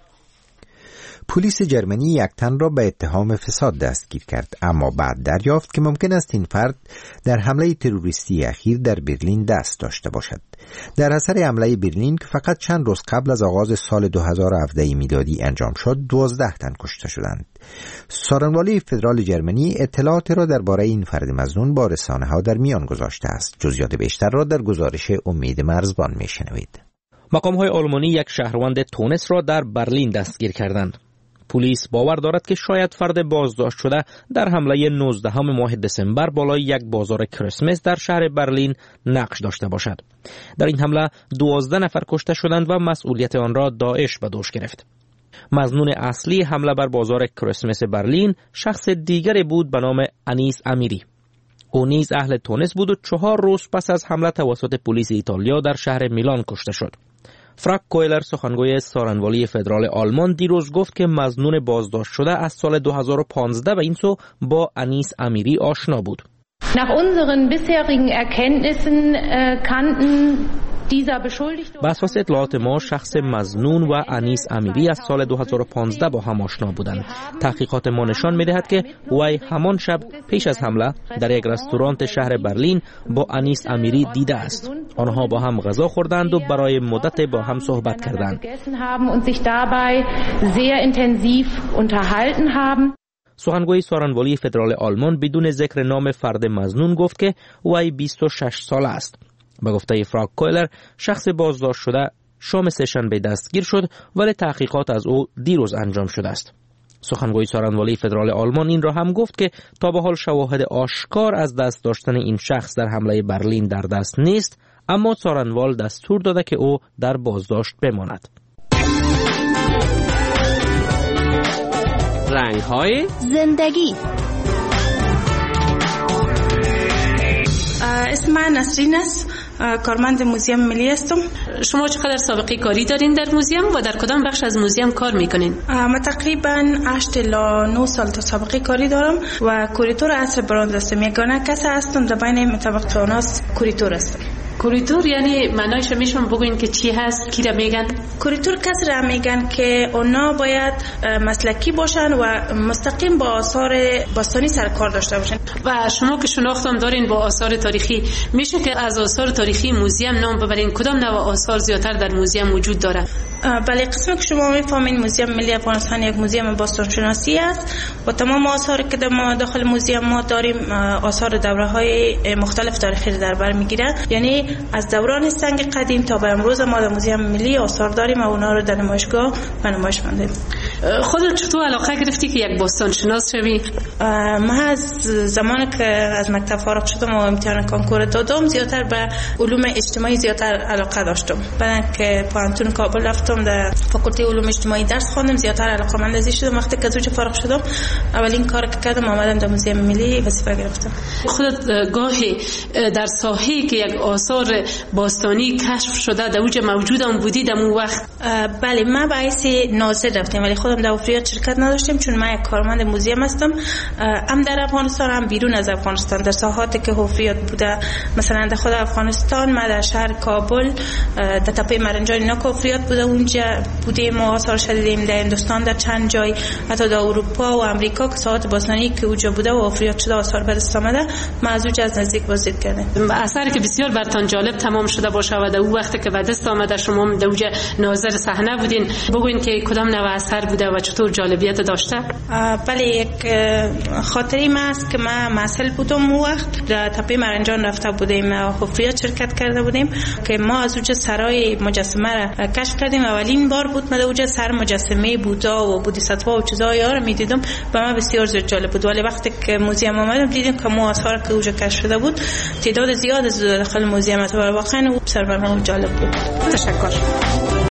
پلیس جرمنی یک تن را به اتهام فساد دستگیر کرد، اما بعد دریافت که ممکن است این فرد در حمله تروریستی اخیر در برلین دست داشته باشد. در اثر حمله برلین که فقط چند روز قبل از آغاز سال دو هزار و هفده میلادی انجام شد، دوازده تن کشته شدند. سارنوالی فدرال جرمنی اطلاعات را درباره این فرد مظنون با رسانه‌ها در میان گذاشته است. جزئیات بیشتر را در گزارش امید مرزبان میشنوید.
مقام‌های آلمانی یک شهروند تونس را در برلین دستگیر کردند. پلیس باور دارد که شاید فرد بازداشت شده در حمله نوزدهم ماه دسامبر بالای یک بازار کریسمس در شهر برلین نقش داشته باشد. در این حمله دوازده نفر کشته شدند و مسئولیت آن را داعش به دوش گرفت. مظنون اصلی حمله بر بازار کریسمس برلین شخص دیگری بود به نام انیس امیری. او نیز اهل تونس بود و چهار روز پس از حمله توسط پلیس ایتالیا در شهر میلان کشته شد. فرانک کویلر سخنگوی سارنوالی فدرال آلمان دیروز گفت که مظنون بازداشت شده از سال دو هزار و پانزده و این سو با انیس امیری آشنا بود.
Nach unseren bisherigen Erkenntnissen kannten
بر اساس اطلاعات ما شخص مظنون و انیس امیری از سال دو هزار و پانزده با هم آشنا بودند. تحقیقات ما نشان می‌دهد که وی همان شب پیش از حمله در یک رستوران شهر برلین با انیس امیری دیده است. آنها با هم غذا خوردند و برای مدت با هم صحبت کردند. سخنگوی سارنوالی فدرال آلمان بدون ذکر نام فرد مظنون گفت که وی بیست و شش ساله است. به گفته فرانک کویلر شخص بازداشت شده شام سه‌شنبه دستگیر شد ولی تحقیقات از او دیروز انجام شده است. سخنگوی سارنوالی فدرال آلمان این را هم گفت که تا به حال شواهد آشکار از دست داشتن این شخص در حمله برلین در دست نیست، اما سارنوال دستور داده که او در بازداشت بماند.
رنگ‌های زندگی.
اسم من نسرین است، کارمند موزیم ملی هستم.
شما چقدر سابقه کاری دارین در موزیم و در کدام بخش از موزیم کار میکنین؟
من تقریبا هشت الی نه سال تا سابقه کاری دارم و کوریتور عصر برنز هستم. یگانه کسی هستم در بین متوقعاناس کوریتور هستم.
کوریتور یعنی معنایش رو میشون بگوین که چی هست، کی را میگن؟
کوریتور کسی را میگن که اونا باید مسلکی باشن و مستقیم با آثار باستانی سرکار داشته باشن.
و شما که شناختم دارین با آثار تاریخی، میشه که از آثار تاریخی موزیم نام ببرین کدام نوع آثار زیادتر در موزیم وجود داره؟
بله، قسمی که شما میفهمین موزیم ملی افغانستان یک موزیم باستانشناسی است و تمام آثاری که ما داخل موزیم ما داریم آثار دوره‌های مختلف تاریخی در بر میگیره، یعنی از دوران سنگ قدیم تا به امروز ما در موزیم ملی آثار داریم و اونا رو در نمایشگاه به نمایش می‌اندازیم.
خودت چطور علاقه گرفتی که یک باستان شناس شوی؟
من از زمانی که از مکتب فارغ شدم و امتحان کنکور دادم زیادتر به علوم اجتماعی زیادتر علاقه داشتم. بعد که پانتون کابل رفتم در فاکولته علوم اجتماعی درس خواندم زیادتر علاقه‌مند ازش شدم. وقتی که از اونجا فارغ شدم اولین کار که کردم آمدم در موزیم ملی وظیفه گرفتم.
خودت گاهی در ساحه‌ای که یک آثار باستانی کشف شده در اونجا موجودم بودی در اون وقت؟
بله، من باعث ناظر رفتم ولی خودم در افریاد شرکت نداشتم چون من یک کارمند موزیم هستم. هم در افغانستان هم بیرون از افغانستان در ساحاتی که افریاد بوده، مثلا در خود افغانستان ما در شهر کابل در تپه مرنجان اینا که افریاد بوده اونجا بودیم و آثار شدیدیم. در هندوستان در چند جای، حتی در اروپا و امریکا که ساحات باستانی که اونجا بوده و افریاد شده آثار به دست آمده، ما از اونجا از نزدیک بازدید کردیم.
اثری که بسیار برتان جالب تمام شده باشه و در اون وقتی که به دست آمده شما در اونجا ناظر صحنه بودین، بگوین که کدام نوع اثر بوده و چطور جالبیت داشته؟
بله، یک خاطری ما است که ما مسئول بودم اون وقت در تپه مرنجان رفته بودیم افریاد شرکت کرده بودیم که ما از اونجا سرای مجسمه را کشف کردیم. اولین بار بود من اونجا سر مجسمه بودا و بودیساتوا و چیزای ها رو میدیدم و من بسیار زیاد جالب بود. ولی وقتی که موزیم آمدم دیدیم که مو آثار که اونجا کشف شده بود تعداد زیاد از داخل موزیم است و واقعا سربرم جالب بود.
تشکر.